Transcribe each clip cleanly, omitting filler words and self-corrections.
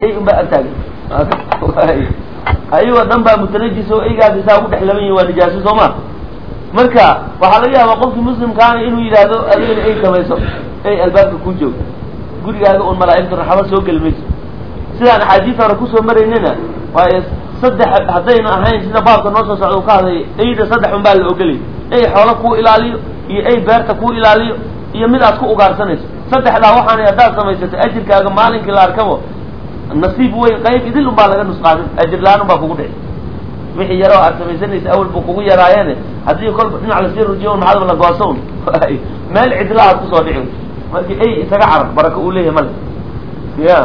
أي بأتاج أيوة دنبا متنجس وإيجاد يساوي دحلمي ونجاسة سما مركا وحاليا وقلت مسلم كان إنه يلاذو أذين أي كما يسوي أي الباب كوجو قولي هذا أول ملائكة الرحمة سوق المس سيدنا حديث ركوس ومريننا وصدح هذين أحيان سيدنا باب النص صعود هذا أي ده صدح من بال الأوكلي أي حولكو إلى علي أي بارتكو إلى علي يمد أسكو أقارسنس صدح لا وحنا يدار سما يستأجر كأجر مالك لا أركبه النصيب هو قيب يدل بالغ نسقان أجر لا نبغى فوقه وحي يرى أرتميسنيس أول بقوية رايانه هذه كل على سير الجيون مع هذا ولا قاسون ما العدلاء تصادعون ما أي سجعر بركة أوليه مل يا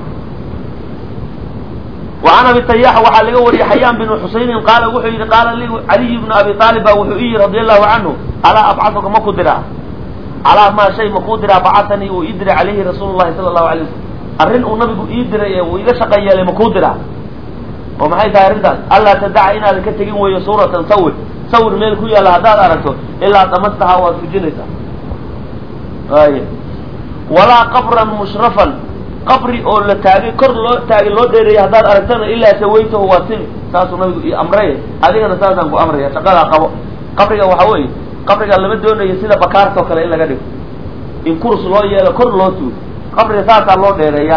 وعن أبي التياح وحلقه ولي حيان بن حسين قال وحي قال لي علي بن أبي طالب وحي رضي الله عنه ألا أبعثك ما قدرة على ما شيء ما قدرة بعثني ويدري عليه رسول الله صلى الله عليه وسلم الرن النبي يدري وإذا شقي لما قدرة وما هي داردا ألا تدع إن هذا كتجين وهي صورة صور ملك يا لهذا أركته إلا تمسها وسجنتها ولا قبرا مشرفا قبري أو لتاجي كر لو تاجي لو دري هذا أركتنا إلا سويته واسم ساس النبي أمره هذه أنا ساس أنكو أمره شقلا قبري أو حوي قبري لما بدون يصير بكارته كلا إلا قديم إن كرس الله يلا كر الله تو قبري ساس الله دري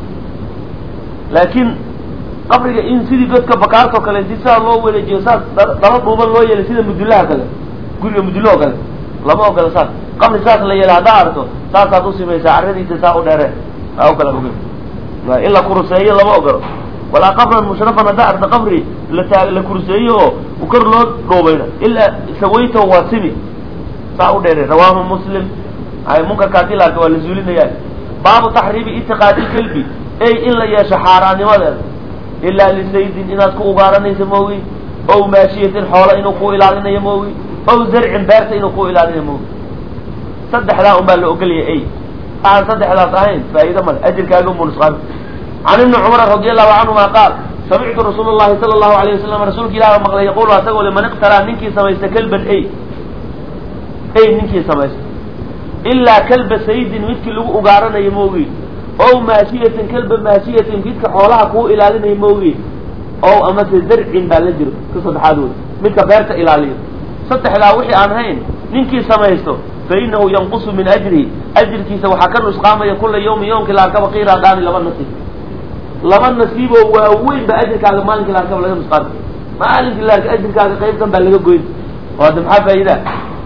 لكن قبرك إن سيدي قدك بكارته كلا إنسان الله ولا جيساس ضرب الله يلا سيد مدلها كلا قول مدلها كلا لما كلا ساس قبل ساس اللي يلا دارته ساس توصي بيسا عردي تساو داره أو كلا بقول إلا كرسيه لما أقرأ ولا قبر مشرفا دار قبري لكرسيه وكر له روبينا إلا سويته واسمي ساو داره رواه مسلم هاي ممكن كاتلا كوالي زولين يعني باب تحريم اتقاد الكلب أي إلا يا شحاراني ولا إلا لسيد إناد كو أغارني سموي أو ماشية حول إنو كو إلالنا يموي أو زرع بارت إنو كو إلالنا يموي صدح لهم بالأقلية أي صدح لا صحيح فإذا ما أجل كاقوم ونصغر عن ابن عمر رضي الله عنهما قال سمعت رسول الله صلى الله عليه وسلم رسول كلاه مقال يقول واتقوا لمن اقترى منك سميست كلبا أي منك سميست إلا كلب سيد مثل لو أغارنا يموي أو ماشية كلب ماشية فيك حولها كو إلالنا يموي أو أمس زرع بالجر كصد حادود منك بارت إلالي صدح لا وحي عنهين منك سميسته فإنه ينقص من أجره أجر كيس وحكر إسقامه كل يوم كلا كب قيرا داني لمن نصيب ووين بأجر كذا مالك كلا كب لهم إسقام مالك كلا أجر كذا قيب كم بلغ قيد وهذا محافة إذا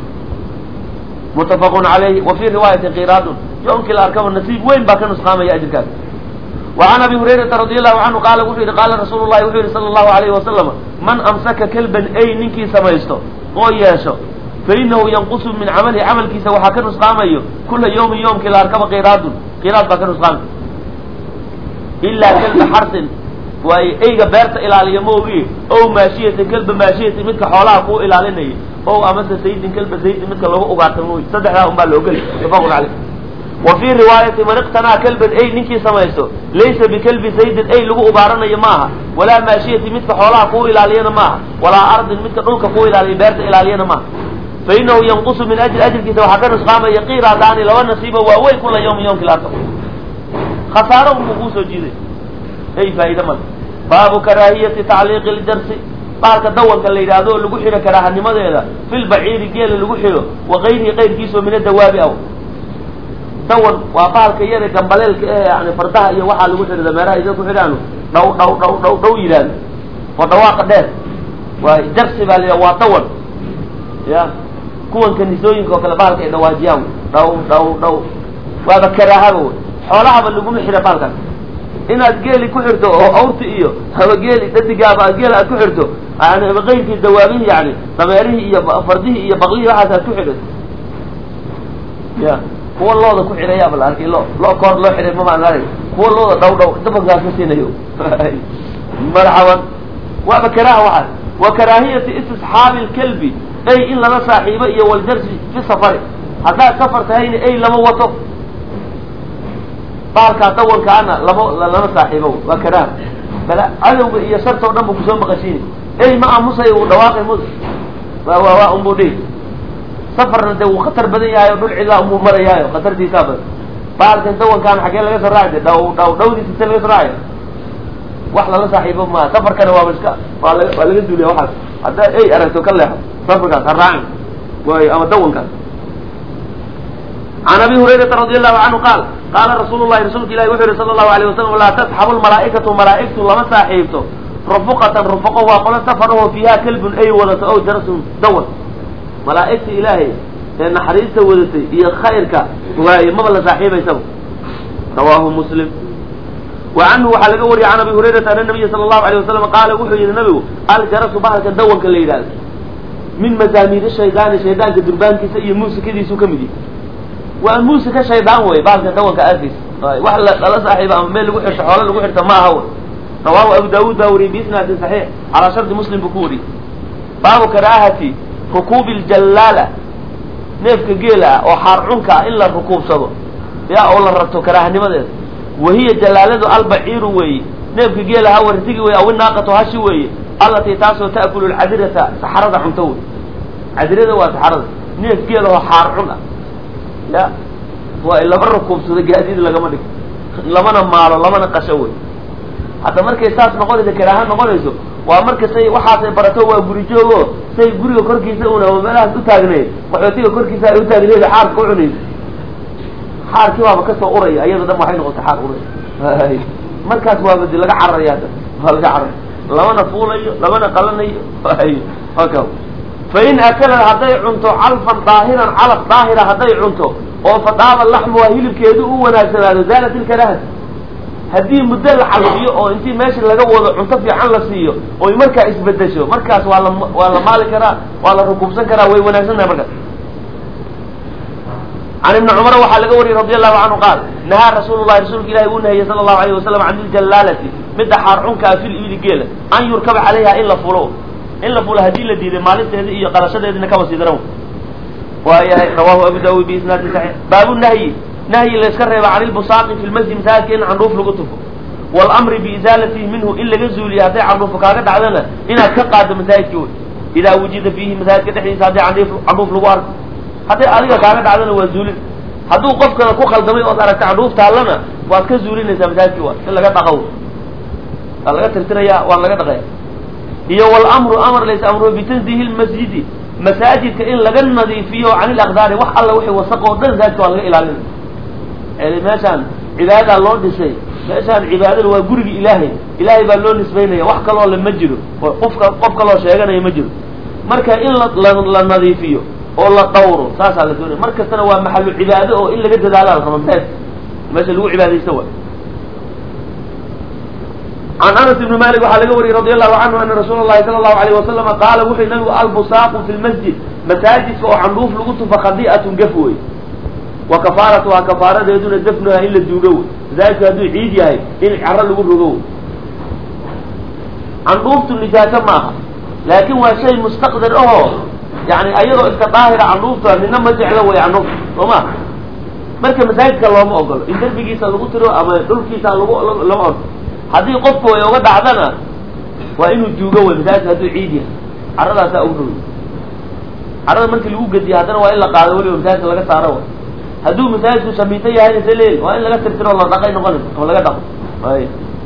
متفق عليه وفي رواية قيراد يوم كلا كب النصيب وين بكن إسقامه يا أجر كذا وعن أبي هريرة رضي الله عنه قال رسول الله صلى الله عليه وسلم من أمسك كلبا أي نكي سميسته وياشو فإنه ينقص من عمل كيس وحكر نسقامه كل يوم كلا أركب قيراد بكر نسقامه إلا كلب حرس وأي بارت إلى اليموي أو ماشية كلب ماشية مثل حولها كو إلى لني أو أمس سيد كلب سيد مثل لو أقعتموي صدق لهم بالأقل يفضل عليه وفي رواية من اقتنى كلب أي نكي سميسه ليس بكلب سيد أي لو أقعرنا يماها ولا ماشية مثل حولها كو إلى لينا معها ولا أرض مثل نوك كو إلى بارت إلى لينا معها فإنه ينقص من أجل كيسا وحكر نسقامه يقير داني لو النصيبه وأول كل يوم كلا تقول خساره مقوس وجيده أي فائدة من باب كراهية تعليق الجرس بارك دول كالليل هذا اللي قحر كراهة لماذا في البعير قيل اللي قحره وغيره غير كيسه من الدواب أو دول وبارك يرى كمبلل يعني فردها إيه واحد اللي قحر دمارها إذا قحرانه دو يلان ودواق ده وجرس بالي وطول يا كون كنيسوين كوكلا بارك إذا واجيهم دو وهذا كراهه حولها باللقوم حرة بارك إن أتجيلي كحرته أو أوتئيه هو جيلي تدقى جيل كحرته يعني بغير في الدوابين يعني ضميره إيه فرده إيه بغليه حتى كحرته يا هو الله ده كحرة يا بالله لا كار لا حرة ما معناه هو الله دو دبق جالسين يو مرحبا وهذا كراهه واحد وكراهية استصحاب الكلب أي إن لنا صاحبه والجرس في سفر هذا سفر تهين أي لما وطف بارك أطول كأنا لما صاحبه وكرام بلا علو يسرت ونبو كسوم بقشيني أي ما أمسي ودواقي مز وهو أمبودي سفر ندو خطر بدي يايو دول علا أمو مرة يايو خطر دي سابر بارك أطول كان حكي لك سراعي دو دي ستل سراعي wax lala saaxiibo maaha safarkana waaba iska waa laga duuliya waxaas haddaa ay aragto ka leexo safarkaas ha raacin waayo ama dawankaas can abi hurayrata radi allahu canhu qaal qaala rasuulu llahi rasuulka ilahi wuxuu yihi sala allahu alayh wasalam laa tasxabu lmalaa'ikatu malaa'igtu lama saaxiibto rufuqatan rufaqo waa qolo safaraho fiiha kalbun ay wadato ow jarasun dawan malaa'igta ilaahay ee naxariista wadatay iyo khayrka waaye maba la saaxiibaysaba rawaahu muslim wa canhu waxaa laga wariyay can abi hurayrata ana nabiya sala allahu alayh wasalam qaala wuxuu yihi nabigu aljarasu bahalka dawanka la yidhahdo min mazaamiiri shaydaani shaydaanka durbaankiisa iyo muusikadiisu ka mid yahay waa muusika shaydaan wey bahalka dawanka aarkiisa wax lala saaxiiba ama meel lagu xirto xoolo lagu xirto ma aha wey rawaahu abu daawuud baa wariyey biisnaadin saxiix calaa shardi muslim buu ku wariyey baabu karaahati rukuubi ljallaala neefka geela ah oo xaar cunka ah in la rukuubsado yaa oo la rabto karaahanimadeeda wahiya jallaaladu albaciiru weeye neefka geela ha wartigi wey aw inaaqatu hashi weeye allatii taasoo ta'kulu lcadirata saxarada cunto wey cadirada waa saxarada neef geela oo xaar cun ah ya waa lama rukuubsado gaadiid lagama dhigo lamana maalo lamana qasho wey hadda markay saas noqonaysa karaaha noqonayso waa marka say waxaasay barato waa guri joogo say guriga korkiisa una oo meelahaas u taagneed qaxootiga korkiisa ay u taagneed xaarka u cunaysa xaarkii waaba kasoo uraya iyada dhan waxay noqotay xaar uray markaas waaba di laga cararaya hadda waa laga cararaya lamana fuulayo lamana qalanayo aka fain akalad hadday cunto calfan daahiran calaf daahira hadday cunto oo fadaaba laxmuha hilibkeedu u wanaagsanaado zaalat ilkarahati haddii muddo la xalfiyo oo intii meesha laga wado cunto fiican la siiyo oy markaa isbedesho markaas waa la maali karaa waa la rukuubsan karaa way wanaagsantahay markaas can ibni cumar waxaa laga wariyey radi allahu canhu qaal nahaa rasuulu llahi rasuulka ilahi uu nahiyey sala allahu alayh wasalam can iljallaalati midda xaar cunkaa fil ibili geela an yurkaba calayha in la fulo haddii la diiday maalinteedii iyo qarashadeediina kaba sii daran waayahay rawahu abu daawud biisnaadin saxiix baabu nahyi nahyi layska reeba can ilbusaaqi fi lmasjid masaajidka in candhuuf lagu tufo waalamri biizaalatihi minhu in laga zuuliyo hadday candhuufa kaaga dhacdana inaad ka qaado masaajidka wey idaa wujida fiihi masaajidka dhexdiisa hadday candhuuf lagu arko hadday adiga kaaga dhacdana waa zuulin hadduu qofkana ku khaldamay ood aragta candhuuf taallana waad ka zuulinaysaa masaajidki waa in laga dhaqo waa laga tirtiraya waan laga dhaqaya iyo walamru amar lays amro bitanziihi lmasjidi masaajidka in laga nadiifiyo can ilaqdaari wax alla wixii wasaq oo dhan masaajidka waa laga ilaalina meeshaan cibaadadaa loo dhisay meeshaan cibaadada waa gurigi ilaahay baa loo nisbaynaya wax kaloo le ma jiro qof kaloo sheeganaya ma jiro marka in la nadiifiyo oo la dhawro saasaa la doonaya mar kastana waa maxalu cibaado oo in laga dadaala la raba masaajidka meesha lagu cibaadaysta waay can anas ibni malik waxaa laga wariyey radi allahu canhu ana rasuula llahi sala allahu alayh wasalama qaala wuxuu nabigu albusaaqu fi lmasjid masaajidka oo candhuuf lagu tufa khadi'atun gaf wey wa kafaaratuhaa kafaaradeeduna dafnuhaa in la duugo wey masaajidku hadduu ciid yahay in caro lagu rogo wey candhuuftu nijaaso maaha laakin waa shay mustaqdir ahoo yani ayadoo iska daahira candhuufta nina ma jeclo wey candhuufta soo ma marka masaajidka looma ogolo in derbigiisa lagu tiro ama dhulkiisa lama ogolo haddii qofku way oga dhacdana waa inuu duugo wey masaajidka hadduu ciid yahay caradaasaa ugu rogi carada markii lagu gediya haddana waa in la qaado weliba masaajidka laga saaro way hadduu masaajidku shamiito yahayna se leel waa in laga tirtiro la dhaqay noqonaysa ama laga dhaqo ay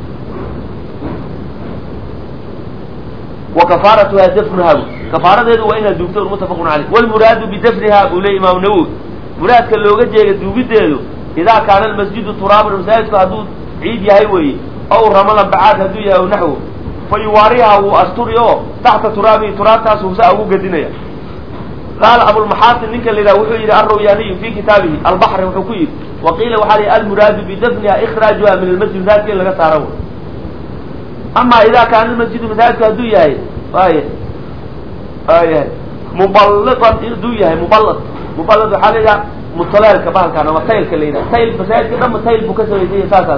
wa kafaaratuha dafnuha kafaaradeedu waa inaad duugto muttafaqun caleyh walmuraadu bidafniha buu leey imaam nawowi muraadka looga jeega duugideedu idaa kaana almasjidu turaaban masaajidku hadduu ciid yahay weeye aw ramalan bacaad hadduu yahay o naxwo fa yuwaariha wuu asturi oo taxta turaabihi turaabtaas husaa ugu gedinaya qaala abulmaxaasin ninka la yidhaha wuxuu yidhi alrawyaaniyu fi kitaabihi albaxri wuxuu ku yidhi waqiila waxaa lihi almuraadu bidafniha ikhraajuha min almasjid masaajidka in laga saaro ama idaa kaana almasjidu masaajidku hadduu yahay yahay mubalian hadduu yahay mubalad waxaa la yidhaha mutaleelka bahalkaan ama taylka la yidhaha tayl masaajidka dhanba tayl buu ka samaysanya saasaas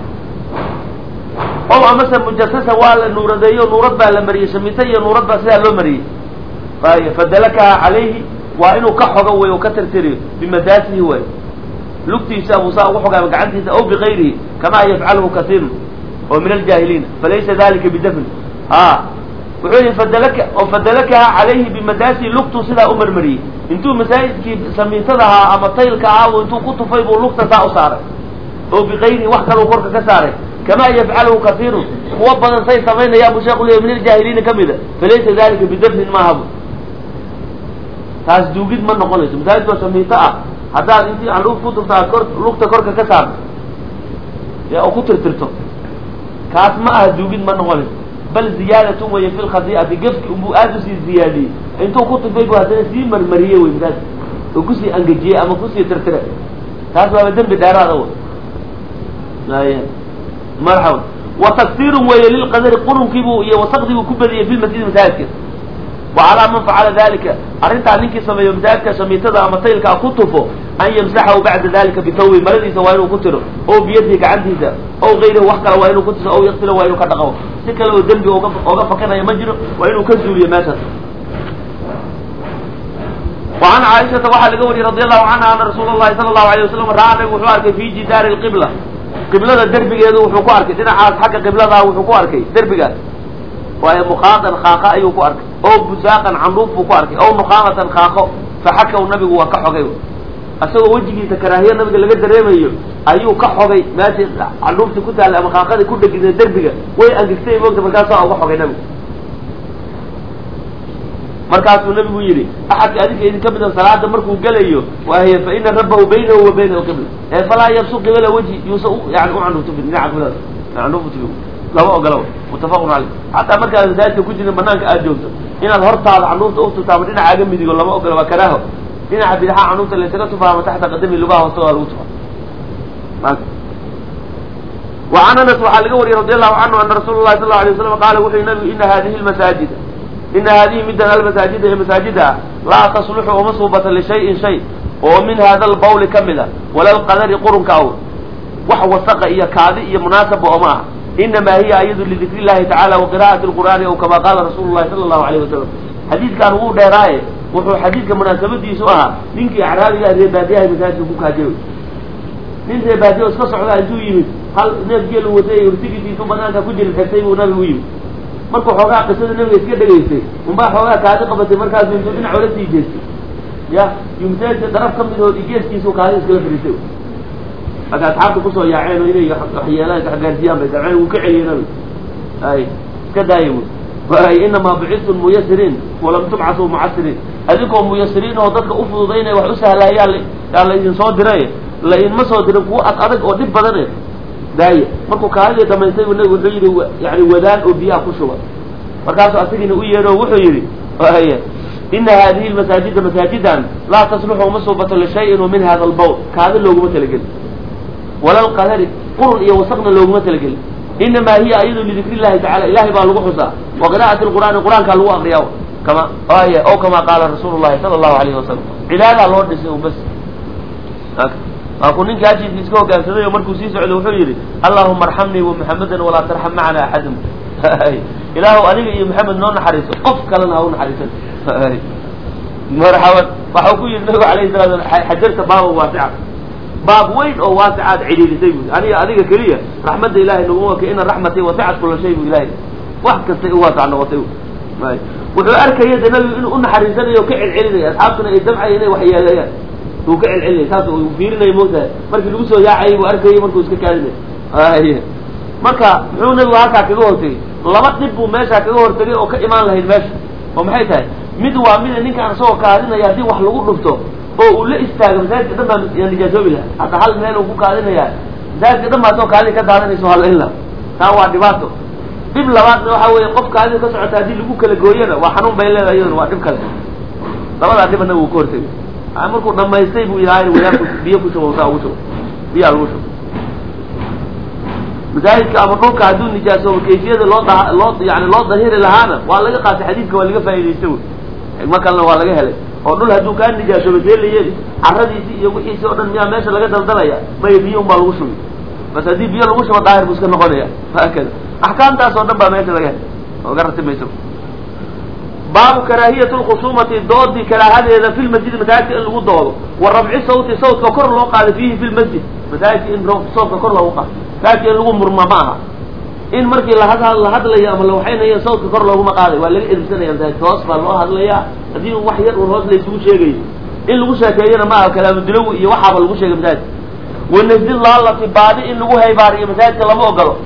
o amase mujasasa waa la nuuradeeyo nuurad baa la mariyey shamita iyo nuurad baa sidaa loo mariyey fadalakaha calayhi waa inuu ka xogo wey oo ka tirtiriyo bimadaasihi way lugtiisa buusaa ugu xogaama gacantiisa aw bikayrihi kamaa yafcaluhu kasiirun oo min aljaahiliina falaysa dalika bidafn wuxuu yihi fadalakaha calayhi bimadaasihi lugtuu sidaa u marmariyey intuu masaajidkii samiitadahaa ama taylka ahaa intuu ku tufay buu lugta saa u saaray oo bikayrihi wax kaluu korka ka saaray كما يفعله كثير وبدن سي سمين يا ابو شيخ من الجاهلين كمده فليس ذلك بدفن ما هب تاس دوغيد ما نقولش مساجد سميتا هذا انت عروف كنت تذكر لقطه كرك كساب يا او كنت ترتو كاس ما دوغيد ما نقولش بل زياده وهي في الخطيئه قفك ابو ادس زياده انتو كنت بيقوا هذا سي مرمريه ويمداد وكسي انجيه اما كسي ترتره تاس ما دم بدارادو لا مرحبا وتكثير وهي للقدر قرن كيبو وسقدي وكبدي في المسجد مساجد وعلى من فعل ذلك أرنت عنك سمي مساجد سميتها مطيلك كتفه أن يمسحه بعد ذلك بثوب مرضي سوائنه كتره أو بيدك عنده أو غيره وحكر وإنه كتره أو يقتل وإنه كتقه سكله الدنب وقف كان يمجر وإنه كذب يماتا وعن عائشة وحل قولي رضي الله عنها أن رسول الله صلى الله عليه وسلم رأى وحوارك في جدار القبلة قبلة دربيgeedu wuxuu ku arkay dhinacaas xagga qiblada wuxuu ku arkay darbiga way muqaadan khaaqa ayuu ku arkay oo busaaqan camruuf ku arkay oo nuqaamatan khaaqo faxaka nabigu waa ka xogay asagoo wajigiisa karaahiya nabiga laga dareemayo ayuu ka xogay meeshii camruufti ku taal ama khaaqada ku dhagida darbiga way angistay moogta markaas oo uga xogay nabigu markaasuu nabigu yiri axadka adinka idin ka mid ah salaada markuu galayo waahiya fa inna rabbahu baynahu wa bayna al-qibla fala yabsuq qibla wajhi yusu yani u'anu tubin na'am qibla na'am tubin laba ogolaw mutafaqun alayh hatta marka zaadka ku jira banaanka aad joogto inaad hortaada canuurta u tusaamo dhinacaaga midigo lama ogola waa karaaho dhinaca bidaxa canuurta la isaga tufaamo taxta qadami lugaha hoosta lagu tufaa وعن انس وحال لغوري رضي الله عنه ان رسول الله صلى الله عليه وسلم قال وحي النبي ان هذه المساجد إن هذه مدن المساجد هي مساجدها لا تصلح ومصوبة لشيء شيء ومن هذا البول كملا ولا القدر قرن كأول وحو الثقة إيا كاذي إيا مناسب وأماها إنما هي أيضا لذكر الله تعالى وقراءة القرآن أو كما قال رسول الله صلى الله عليه وسلم حديث كان هو ديراي وحو حديث كمناسبة دي سؤها منك إعرابي أهل بادية مساجد بوكا جيو من ذي بادية وسكسع على الجو يمين هل نبجي له وزي ورتقي في سبنانك كجل الحسين ونبي ويم markuu xoogaa qisada nabiga iska dhageystay unbaa xoogaa kaadi qabatay markaas intuu dhinac ola sii jeestay ya yumsaajid daraf ka mid oo geeskiisu kaadi iskala fariisay marka asxaabta kusoo yaaceen oo inay waxyeelaan ka gaarsiiyaan bay dabceen uu ka celiyay nabiga ay iska daayay waay inamaa bucistum muyasiriin walam tubcasu mucasiriin adinkoo muyasiriin oo dadka u fududaynaya wax u sahlaayaan yaa la idin soo diray la idinma soo dirin kuwo adag oo dhib badan داية مركو كهذا دمينتي والنبي وحيري يعني ودان أو بيا كشوا مركاسو أسجن ويره وحيري وهي إن هذه المساجد مساجدا لا تصلح مصوبة لشيء ومن هذا البول كهذا اللي هو متلقل ولا القدر قرن يوثقنا اللي هو متلقل إنما هي أيضا لذكر الله تعالى إلهي بالغحصة وقراءة القرآن كان هو أغرياء كما أو كما قال رسول الله صلى الله عليه وسلم علاج الله نسيه بس أقول إنك أجي تسكو كان سنة مركو سيسو على وحيري اللهم ارحمني ومحمدا ولا ترحم معنا أحد إله أنيق يا محمد نون حريص قف كلنا هون حريصا مرحبا وحكوي النبي عليه الصلاة والسلام حجرت باب واسعة باب وين أو واسعة عديد سيبو أنا أنيق كريه رحمة إلهي نبوة كإن الرحمة وسعت كل شيء إلهي واحد كسي واسع نواتيو وحو أركا يد النبي إنه حريصا يوكعل علينا أصحابنا الدمع إليه وحيا وكعل عليه ساس وفيرنا يموتها markii lagu soo yaacay uu arkay markuu iska kaalmay marka wuxuu nabigu halka kaga hortay laba dib uu meesha kaga hortagay oo ka imaan lahayd meesha oo maxay tahay mid waa mid ninkan soo kaadinaya hadii wax lagu dhufto oo uu la istaago masaajidka dhanba yani jaazobila hada hal meel uu ku kaadinaya masaajidka dhanba soo kaadin ka daadanayso hal illa taa waa dhibaato dib labaadna waxa weeye qof kaadin ka socota hadii lagu kala gooyana waa xanuun bay leedahay waa dhib kale labada dibna uu ka hortagay markuu dhamaystay buu ilaahay wadaadku biyo ku shubay ugu shubay biyo lagu shubay masaajidka ama dhulka hadduu nijaaso kayfiyada loo yani loo dahiri lahaana waa laga qaatay xadiidka waa laga faa'iidaystay ma kalena waa laga helay oo dhul hadduu kaa nijaaso badeelaya carradiisi iyo wixiisi oo dhan miyaa meesha laga daldalaya maya biyo unbaa lagu shubay bas haddii biyo lagu shubo daahir buu iska noqonaya haakada axkaamtaas oo dhan baa meesha laga helay oo ga ratimayso باب كراهية الخصومة ضد كراهة في المسجد مساجد اللي ضده والرفع صوت ككر لو قال فيه في المسجد مساجد إن صوت ككر لو قال مساجد اللي مرمى معها إن مركي هذا لي أما لو حين هي صوت ككر لو ما قال ولا إذا سنة يمساجد توصف الله هذا لي هذه وحي والرأس اللي يسوي شيء إن الوشة كينا معه كلام الدلو يوحى بالوشة مساجد والنزل الله في بعد إن هو هيباري مساجد لما قالوا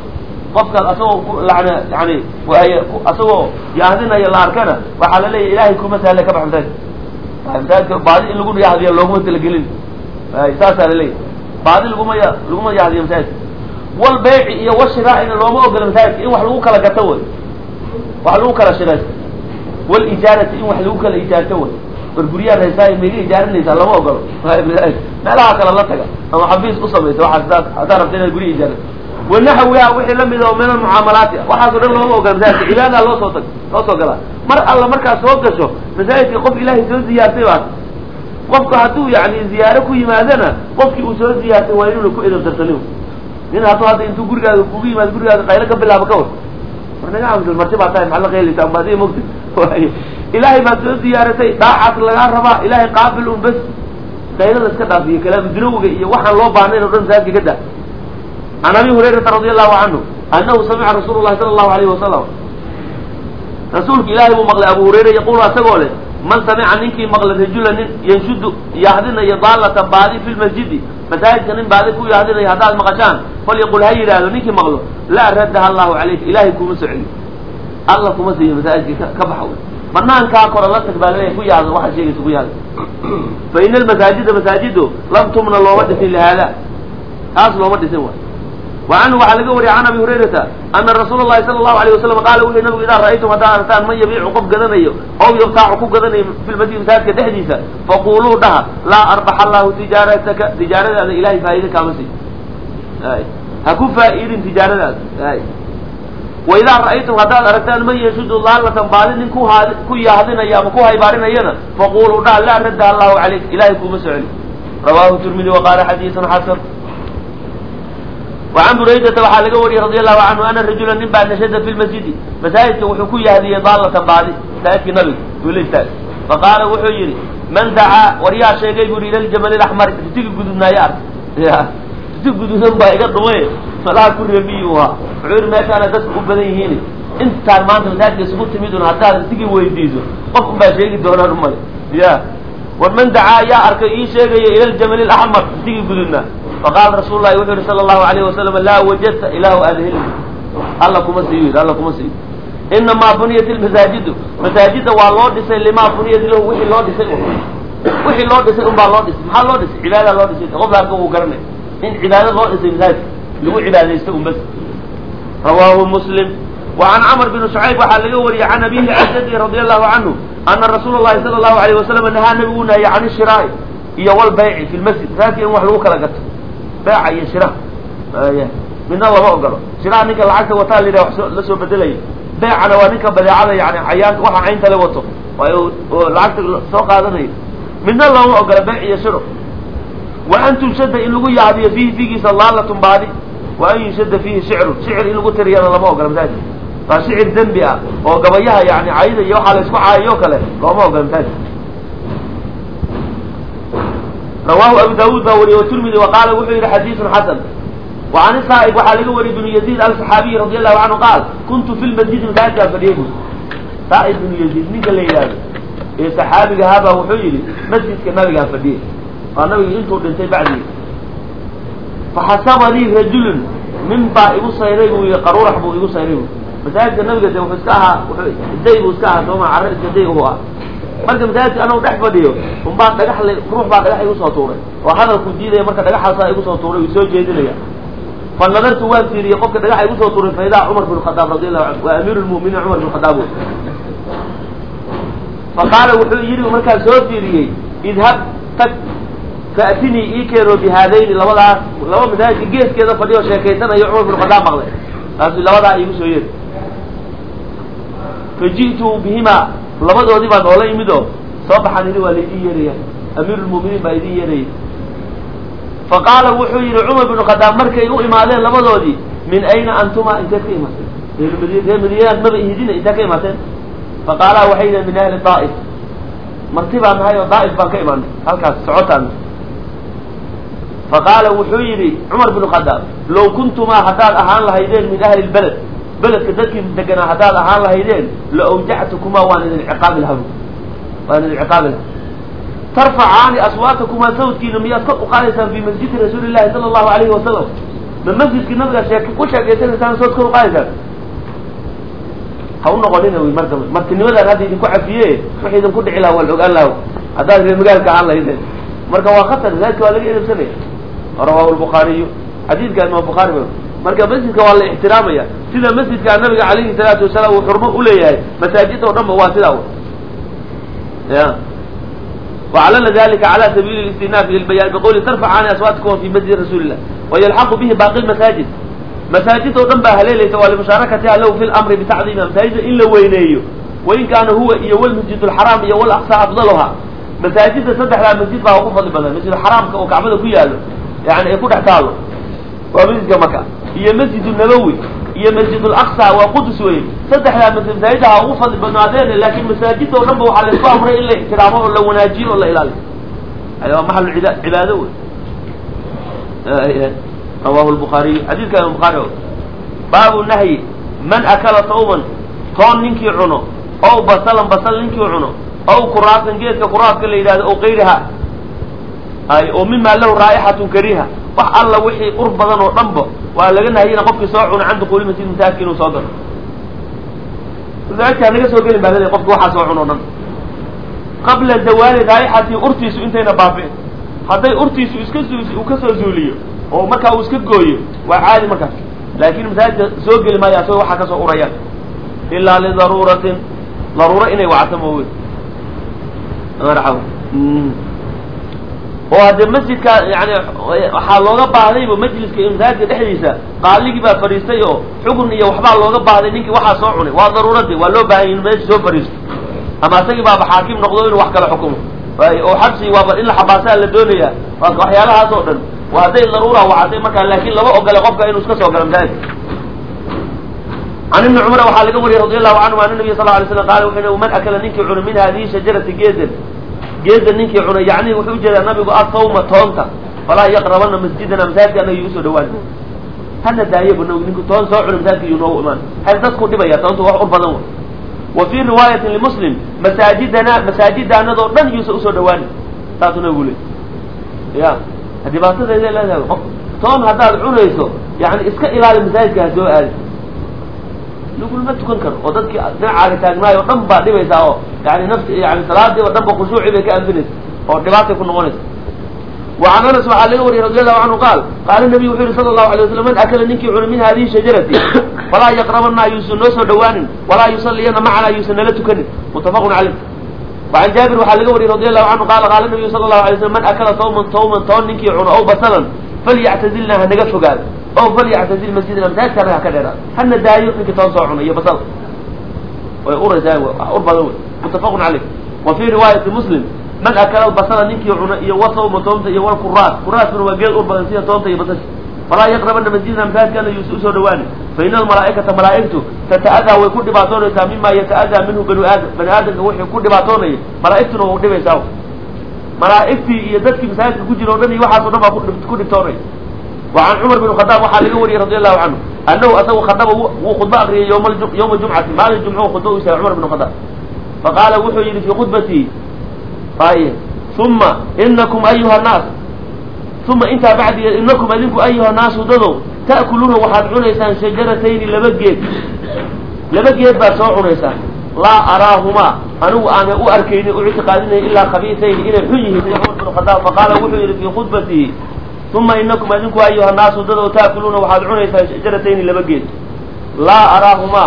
qofkaas asagoo lacna yani asagoo yahdinaya la arkana waxaa la leeyahay ilaahay kuma sahle ka bax masaajidka baadi in lagu yahdiya looguma talagelin saasaa la leeyahay baadi laguma yahdiyo masaajidka wal bayci iyo washiraa'ina looma ogola masaajidka in wax lagu kala gato way wax lagu kala shiraysto wal ijaarati in wax lagu kala ijaarto way guryaha haysaa meega ijaarinaysaa lama ogolo meelaha kale la taga ama xafiis u samaysa waxaa hadaa rabta inaad gurya ijaarto wanaxwiha wixii lamid oo min almucaamalaati waxaas o dhan looma ogola masaajidka cibaadaha loo soo galaa mar alla markaad soo gasho masaajidka qof ilaahay soo ziyaartay baad qofku hadduu yani ziyaaro ku yimaadana qofkii uu soo ziyaartay waa inuuna ku edabtarsanin nin hadduu hadda intuu gurigaaga kugu yimaado gurigaaga qaylo ka bilaabo ka war war naga amsal marti baa tahay maxaa la qayleysa amba adiga mogta ilaahay baad soo ziyaaratay dhaacaas lagaa rabaa ilaahay qaabil un bas qaylada iska dhaafiyo kalaamu dunawiga iyo waxaan loo baahnayn o dhan masaajidka ka daa can abi hurayrata radi allahu canhu anahu samica rasuulu llahi sala allahu alayhi wasalam rasuulka ilaahay buu maqlay abu hurayra yaqulu asagoo leh man samica ninkii maqla rajula nin yanshudu yahdinayo daalatan baadi fi lmasjidi masaajidka nin baadi ku yahdinayo haddaad maqashaan falyaqul ha yidhaahdo ninkii maqlo laa raddaha allahu calayka ilaahay kuma soo celiyo alla kuma siiyo masaajidka ka baxa wey banaankaa kora la tag baa laleeyahay ku yaahdo waxaad sheegaysa ku yaahdo fa ina almasaajida masaajidu lam tumna looma dhisin lihaada taas looma dhisin waay وعنه waxaa laga wariyay can abi hurayrata ana rasuula الlahi salى الlahu عalيه wasalam qaala wuxu nabigu idaa ra'aytum haddaad aragtaan man yabiicu qof gadanayo ow yabtaacu ku gadanayo fi lmasjid masaajidka dhexdiisa faquluu dhaha laa arbaxa allahu tijaarataka tijaaradaada ilahay faa'iide kaama siiyo ha ku faa'iidin tijaaradaada waidaa ra'aytum haddaad aragtaan man yashudu daalatan baadi nin ku yahdinayo ama ku haybaarinayana faquluu dhaha laa raddaha allahu calayk ilahay kuuma soo celi rawahu tirmidi waqaala xadiisun xasan وعن بريدة waxaa laga wariyay رضي الله عنه أن رجuلا nin baa نashada في المسجد masaajidka wuxuu ku yahdiyey daalatan baadi masaajidkii nabiga ula istaag faqaala wuxuu yihi man dacaa waryaa sheegay buri ila ljamل الأحmr ritiga gudubnaayo ark ritig gududan baa iga dhumay malaha ku reebiyi ahaa wuxuu yihi meeshaana dadka u badan yihiin intaan maanta masaajidka isugu timid un haddaad ritigii weydiiso qof un baa sheegi doonaan umale ya war man dacaa yaa arkay ii sheegaya ila ljamل الأحmr ritigii gudubnaa faqaala rasuul lahi wuxuu yihi sala allahu alayhi wasalam laa wajadta ilaahu aada heli alla kuma siiyo yidhi alla kuma siiyo inamaa buniyat ilmasaajidu masaajida waa loo dhisay limaa buniyat lahu wixii loo dhisay wixii loo dhisay un baa loo dhisay maxaa loo dhisay cibaada loo dhisay qof arka wuu garanay in cibaado loo dhisay masaajidka lagu cibaadaysto un bas rawaahu muslim wa can camr bn shucayb waxaa laga wariyey can abihi can jaddihi radia allahu canhu ana rasuula llahi sala allahu alayh wasalam nahaa nabigu nahiyey can ishiraa'i iyo walbayci fi lmasjid masaajidka in wax lagu kala gato beeca iyo shiraha midna lama ogolo shiraha ninka lacagta wataa la yidhaha wax la soo bedelaya beecana waa ninka badeecada yani cayaanka waxa caynta le wato oo lacagta soo qaadanayo midna lama ogola beec iyo shiro wa an tunshada in lagu yahdiyo fiihi fiigiisa laalatun baadi wa an yunshada fiihi shicrun shicir in lagu tiriyana lama ogola masaajid waa shicir dembi ah oo gabayaha yani cayda iyo waxaa la isku caayayo kale looma ogola masaajid rawahu abu daawud baa wariyey watirmidi waqaala wuxuu yihi xadiisun xasan وعan saa'ib waxaa laga wariyey bnu yaziid alصaxaabiyi radi allahu canhu qaal kuntu fi lmasjidi masaajidkaan fadhiyey bu saa'ib bnu yaziid ninka la yidhaahdo ee saxaabiga ahaabaa wuxuu yihi masjidka nabigaan fadhiyey waa nabiga intuu dhintay bacdigi faxasabanii rajulun nin baa igu sayray buu yihi qaruurax buu igu sayray bu masaajidka nabiga de wuxuu iska ahaa day buu iska ahaa sooma carre iska day u ah marka masaajidka anagu dhex fadhiyo unbaa dhagax ruux baa dhagax igu soo tuuray oo hadalku diidaya marka dhagaxaasaa igu soo tuuray uu soo jeedinaya fa nadartu waan fiiriyey qofka dhagaxa igu soo tuuray faidaa cumar bin khadaab radi allahu canhu waa amiiru lmu'miniin cumar bin khadaab faqaala wuxuu yidhi markaan soo fiiriyey idhab tag faatinii ii keeno bihaadayni labadaas laba masaajidka geeskeeda fadhiyo sheekaysanayo cumar bin khadaab maqlay taasi labadaa iigu soo yeeri faji'tu bihimaa labadoodii baan oola yimid oo soo baxaan yidhi waa laydin yeeraya amiiru lmu'miniin baa idin yeerayay faqaala wuxuu yidhi cumar binu khadaab markay u imaadeen labadoodii min ayna antuma inteed ka imateen reer madiinaan maba ihidina inteed ka imaateen faqaalaa waxay yidhahen min ahli daa'if marti baan nahay oo daa'if baan ka imaanay halkaas socotaan faqaala wuxuu yidhi cumar binu khadaab low kuntumaa haddaad ahaan lahaydeen min ahli lbeled beledka dadkii deganaa haddaad ahaan lahaydeen la awjactukumaa waan idin ciqaabi lahaa waan idin ciqaabi lahaa tarfacaani aswaatakumaa sawdkiina miyaad kor u qaadaysaan fii masjidi rasuuli llahi sala allahu alayhi wasalam ma masjidkii nabiga ku sheekeysanaysaan sood kor uqaadaysaan ha u noqonina wy mar dambe martinimadan hadda idinku cafiye wixii idinku dhici laha waa la ogaan laha haddaad reer magaalka ahaan lahayd marka waa khatar masaajidka waa laga edabsanaya rawahu lbukhaariyu xadiidka imaam bukhaari marka masjidka waa la ixtiraamaya sida masjidka nabiga calayhi salaatu wasalaam uu xurmo uleeyahay masaajid oo dhan ba waa sidaa ya وعلل ذلك على سبيل الاستئناف للبيان بقول ترفعان أصواتكم في مسجد رسول الله ويلحق به باقي المساجد مساجد ودنبا هليلة ولمشاركتها له في الأمر بتعظيم مساجد إلا وينيه وإن كان هو والمسجد الحرام والأقصى أفضلها مساجد صدح لها مسجد بها وقفة لبنى مسجد الحرام وكعبده فيها يعني يكون احتاله ومسجد مكة هي مسجد النبوي هي مسجد الأقصى وقدس وين صدح لها مساجدها وقفة لبنى لكن مساجد ودنبا وحل الأمر إلا احترامه ولا وناجين ولا إلاله أيوة محل العبادة رواه البخاري حديث كان البخاري باب النهي من أكل صوما طون ننكي عنه أو بصل ننكي عنه أو كراس جيد كراس كل إذا أو غيرها أي أو مما له رائحة كريهة وح الله وحي قرب بدن وطنبه ولقينا هنا قف صاعون عند قول مسجد مساكين وصادر ذلك أنا جالس أقول بعدين قف واحد صاعون وطن قبل الزوال رائحة أرتيس أنتين بابين هذا أرتيس وكسر زوليه oo markaa uu iska gooyo waa caadi markaas laakiin masaajidka soo geli maayo asoo waxa ka soo urayaan ilaa lidaruuratin daruura inay wacto mooye marxaw oo hadda masjidka yani waxaa looga baahdayba majliska masaajidka dhexdiisa qaaligii baa fadhiistay oo xugun iyo waxbaa looga baahday ninkii waxaa soo cunay waa daruuradii waa loo baahan in meesha soo fadhiisto ama asagii baaba xaakim noqdo inuu wax kala xukumo oo xabsi waaba in la xabaasaa la doonayaa waxyaalahaas oo dhan وهذه الضرورة وعطيه مكان لكن لو أقل قفك إنه سكسه وقال ذلك عن ابن عمر وحال قبري رضي الله عنه عن النبي صلى الله عليه وسلم قال وحين من أكل ننكي عن من هذه شجرة جيزل ننكي عن يعني وحوجد النبي قال صوم طونتا فلا يقربن مسجدنا مساجد أنه يسود وانه هذا دايب أنه ننكي طون سوء عن مساجد ينوء إمان هل تذكر دبيا طونتا وحرب ضوء وفي رواية لمسلم مساجدنا ذو من يسود وانه تاتنا يقولي يا dhibaatada ay leedahay toon hadaad cunayso yani iska ilaali masaajidka soo aadi lagu ma tukan karo oo dadkii dhinaca taagnaayo dhan baa dhibaysaa oo yani nafsi yani salaadii oo dhan ba khushuuci bay ka anfinaysaa oo dhibaatay ku noqonaysa وعن أنس وعلي رضي الله عنه قال النبي صلى الله عليه وسلم من أكل ننكي عن من هذه الشجرة فلا يقربنا يوسف نوسو دوان ولا يصلين معنا يوسف نلتكن متفق عليه وعن جابر وحال رضي الله عنه قال النبي صلى الله عليه وسلم من أكل صوما طون ننكي عنه أو بصلا فليعتزلنا هنقف قال أو فليعتزل مسجدنا مساجد كان هكذا هن دايق ننكي طون صوعنا هي بصل ويقول أربع متفق عليه وفي رواية مسلم من أكل البصل ننكي عنه يوصل مطومته يوال كراس من وقال أربع نسية طومته يبصل فلا يقربن مسجدنا مساجد كان يسوس دواني فإن الملائكة ملائكته تتأذى ويكون دبعتونه مما يتأذى منه بني آدم وحي يكون دبعتونه ملائكته وقدم يساو ملائكتي يدتك مساجد كجر ودني وحاسو نبا تكون دبعتونه وعن عمر بن الخطاب وحال يوري رضي الله عنه أنه أسوى خطبه وخطبه أغري يوم الجمعة مال الجمعة وخطبه يسوى عمر بن الخطاب فقال وحي في خطبتي طيب ثم إنكم أيها الناس ثم انت بعد انكم اذنكم ايها الناس وددوا تاكلون وحد عنيسان شجرتين لبقيت با سو عنيسان لا اراهما انا اركين اعتقادين الا خبيثين الى حيه عمر بن الخطاب فقال وحي في خطبته ثم انكم اذنكم ايها الناس وددوا تاكلون وحد عنيسان شجرتين لبقيت لا اراهما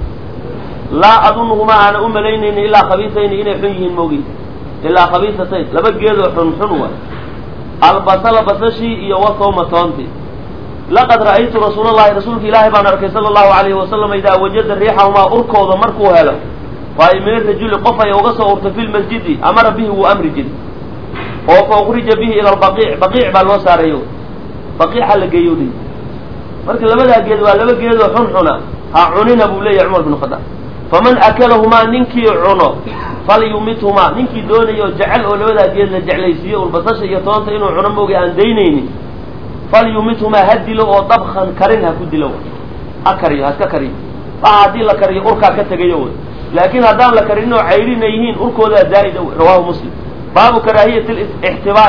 لا اظنهما انا املين الا خبيثين الى حيه موجي الا خبيثتين لبقيت حنحنوا البصل بصشي يوصو متونتي لقد رأيت رسول الله بان ركي صلى الله عليه وسلم إذا وجد ريحهما أركوض مركو هلا فإن الرجل قفا يوغس أرت في المسجد أمر به وأمر جد فأخرج به إلى بقيع بالوسار يو بقيع حل جيودي مركي لبدا جيد ولبدا جيد وحنحنا عنين أبو لي عمر بن الخطاب فمن أكلهما ننكي عنه فليمتهما ننكي دوني جعل ولبدا جيد لجعليسيه والبصش يطونت إنه عنموغي عن دينيني فليمتهما هدلو وطبخا كرنها كدلو أكري هسككري فهدي لكري أركا كتغيو لكن هدام لكري إنه عيرين يهين أركو ذا زائد رواه مسلم باب كراهية الاحتواء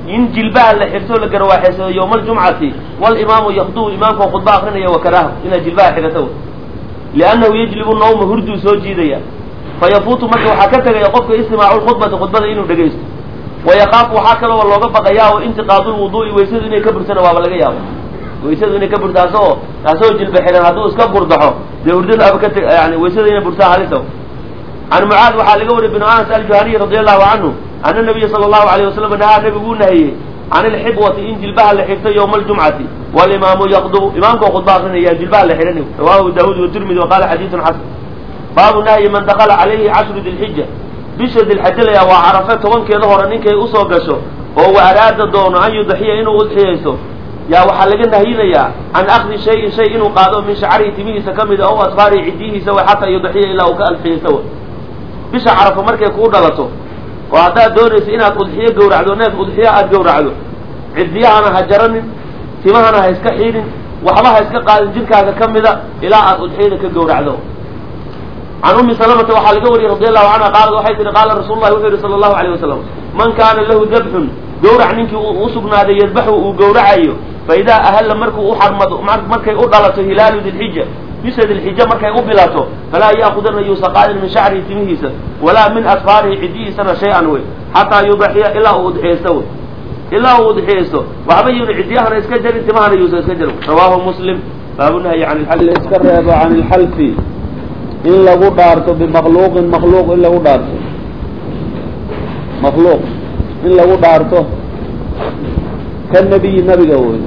in jilbaha la xirto la garwaaxeysado yawma aljumcati walimaamu yaqduu imaamka khudba akrinaya wa karaaha inaad jilbaha xirato liannahu yajlibu nawma hurduu soo jiidaya fayafuutu marka waxaa ka tegaya qofka istimaacu lkhudbati khudbada inuu dhegaysto wayakaafu waxaa kaloo looga baqayaa oo intiqaadu lwuduu'i waysadu inay ka burtana waaba laga yaaba waysadu inay ka burto taasoo jilba xihan hadduu iska burdaxo dee hurdada aba ka teg yani waysada inay burtaa halisa can mucaad waxaa laga wariyay binu anas aljuhaniy radi allahu canhu ana nabiya sala allahu alayh wasalam nahaa nabigu uu nahiyey can ilxibwati in jilbaha la xirto yawma aljumcati walimaamu yaqdu imaamkao khudba akrinaya jilbaha la xidhan rawahu daawud watirmidi waqala xadiidun xasan baabu nahyi man dakala calayhi cashru dilxija bisha dilxaja layaa waa carafe tobankeeda hore ninkay usoo gasho oo wa araada doono an yudaxiya inuu udxiyayso yaa waxaa laga nahyinayaa can akdi shayin shay inuu qaado min shacarihi timihiisa ka mida o asfaarihi cidiyihiisa way xataa yudaxiya ilaa uu ka alxiyaysa wa bisha carafo markay kuu dhalato oo haddaad doonayso inaad udxiyo gawracdo neef udxiyo aada gawracdo ciddiyahana ha jaranin timahana ha iska xiidhin waxba ha iska qaadin jirkaaga ka mida ilaa aad udxiyada ka gawracdo can ummi salamata waxaa laga wariyey radi allahu canha qaalad waxay tihi qaala rasuulu llahi wuxuu yihi sala allahu alayh wasalam man kaana lahu dabxun gawrac ninkii u sugnaaday yadbaxu uu gawracayo fa idaa ahalla markuu u xarmado markay u dhalato hilaalu dilxija bisha dilxija markay u bilato falaa ya'khudana yuusa qaadin min shacrihi timihiisa walaa min asfaarihi cidihiisana shay-an wey xataa yudaxiya ilaa uu udxiyaysto wey ilaa uu udxiyaysto waxba yuna ciddiyahana iska jarin timahana yuusa iska jarin rawaahu muslim baabu nahyi can ilxalfi iska reebo can ilxalfi in lagu dhaarto bimaqluuqin makhluuq in lagu dhaarto makhluuq in lagu dhaarto ka nebiyi nabiga wey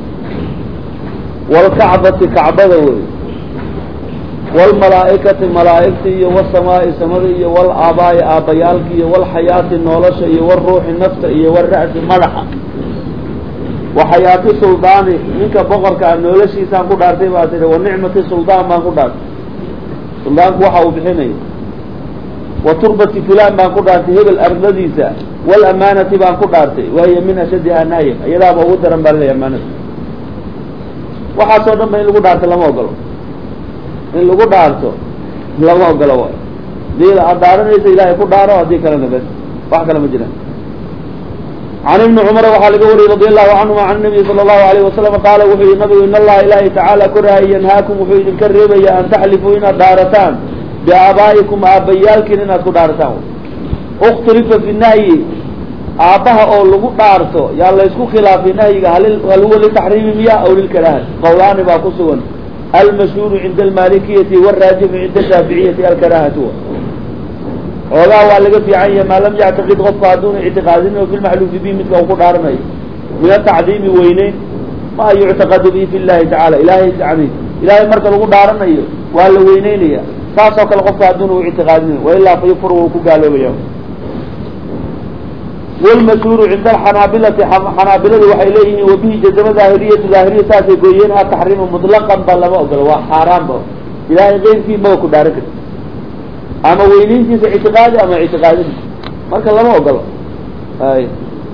waalkacbati kacbada wey waalmalaa'ikati malaa'igta iyo wasamaa'i samada iyo walaabaa'i aabbayaalka iyo walxayaati nolosha iyo walruuxi nafta iyo walra'si madaxa waxayaati suldaani ninka boqorkaa noloshiisaan ku dhaartay baa tihi wanicmati suldaan baan ku dhaartay suldaanku waxa uu bixinayo wa turbati fulaan baan ku dhaartay hebel ardadiisa walamaanati baan ku dhaartay waayo min ashadihaa nahyan iyadaaba ugu daran baa laleeya amaanada waxaasoo dhan ba in lagu dhaarto lama ogolo in lagu dhaarto lama ogolo waay hadii aad dhaaranaysa ilaahay ku dhaaro haddii kalena bes wax kale ma jiraan can ibni cumara waxaa laga wariyey radi allahu canhuma can nabiyi sala allahu alayh wasalam qaala wuxuu yihi nabigu in allaha ilaahi tacaala korahay yanhaakum wuxuu idinka reebaya an taxlifuu inaad dhaarataan biaabaa'ikum aabbayaalkiin inaad ku dhaarataan ukhtilifa fi nahyi aabbaha oo lagu dhaarto yaa laysku khilaafay nahyiga hal huwa litaxriimi miya aw lilkaraahati qowlaani baa ku sugan almashhuuru cinda almalikiyati waraajixu cinda shaaficiyati alkaraahatu xoogaa waa laga fiican yahay maa lam yactaqid qofka hadduuna ictiqaadin o fi lmaxluufi bihi midka uu ku dhaaranayo min atacdiimi weyneyn ma yuctaqadu bihi fi llahi tacala ilahay yani ilahay marka lagu dhaaranayo waa la weyneynaya saasoo kale qofka hadduuna u ictiqaadinayo wailaa fa yufur wuu ku gaaloobaya walmashhuuru cinda alxanaabilati xanaabiladu waxay leeyihiin wabihi jazama daahiriyatu daahiriya saasay gooyeen ataxriimu mutlaqan ba lama ogolo waa xaaraan ba ilahay keyrkii maba ku dhaaran karti ama weyneyntiisa ictiqaadi ama ictiqaadin marka lama ogolo ay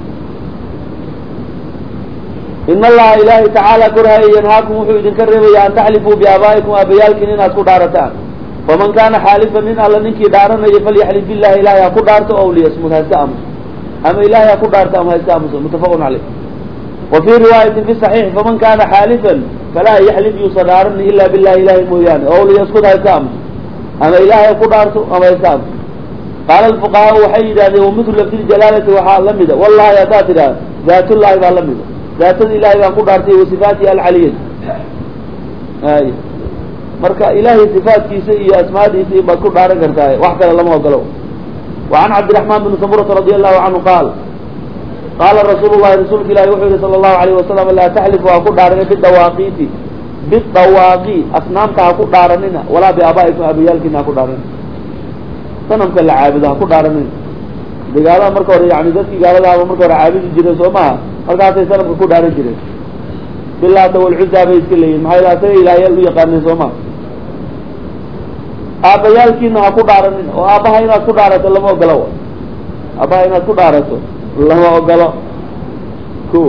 in allaha ilaahi tacaala korhaye yanhaakum wuxuu idinka reebaya an taxlifuu biaabaa'ikum aabayaalkiin inaad ku dhaarataan faman kaana xaalifan nin alla ninkii dhaaranayo falyaxlif billahi ilahay ha ku dhaarto ow liyasmud ha iska aamuso ama ilahay ha ku dhaarto ama ha iska aamuso muttafaqun caleyh wa fii riwaayatin fi saxiix faman kaana xaalifan falaa yaxlif yuusa dhaarani ila billahi ilahay mooyaane ow liyaskud ha iska aamuso ama ilaahay ku dhaarto ama iska aamuso qaala alfuqahaa waxay yidhahdeen wamithlu lafdijalaalati waxaa la mida wallahi haddaad tidhahda daatullahi baa la mida daatada ilahay baan ku dhaartay wa sifaatihi alcaliyat ay marka ilaahay sifaatkiisa iyo asmaadiisa iyo baad ku dhaaran kartaa wax kale lama ogolo wa can cabdiraxmaan bni samurata radi allahu canhu qaal qaala rasuulu llahi rasuulka ilahi wuxuu yihi sala allahu alayh wasalam laa taxlifu ha ku dhaaranina bidawaaqiiti bidawaaqi asnaamta ha ku dhaaranina walaa biaabaa'ikum aabayaalkiina ha ku dhaaranina sanamka la caabudo ha ku dhaaranina dagaalada marka hore yani dadkii gaaladaaba marka hore caabudi jireen soo maha markaasay sanamka ku dhaaran jireen bilaata walcuzaa bay iska leeyihin maxaa yala asaga ilaahyaal u yaqaaneen soo maha aabbayaalkiina ha ku dhaaranin oo aabbaha inaad ku dhaarato lama ogolo aabbaha inaad ku dhaarato lama ogolo ko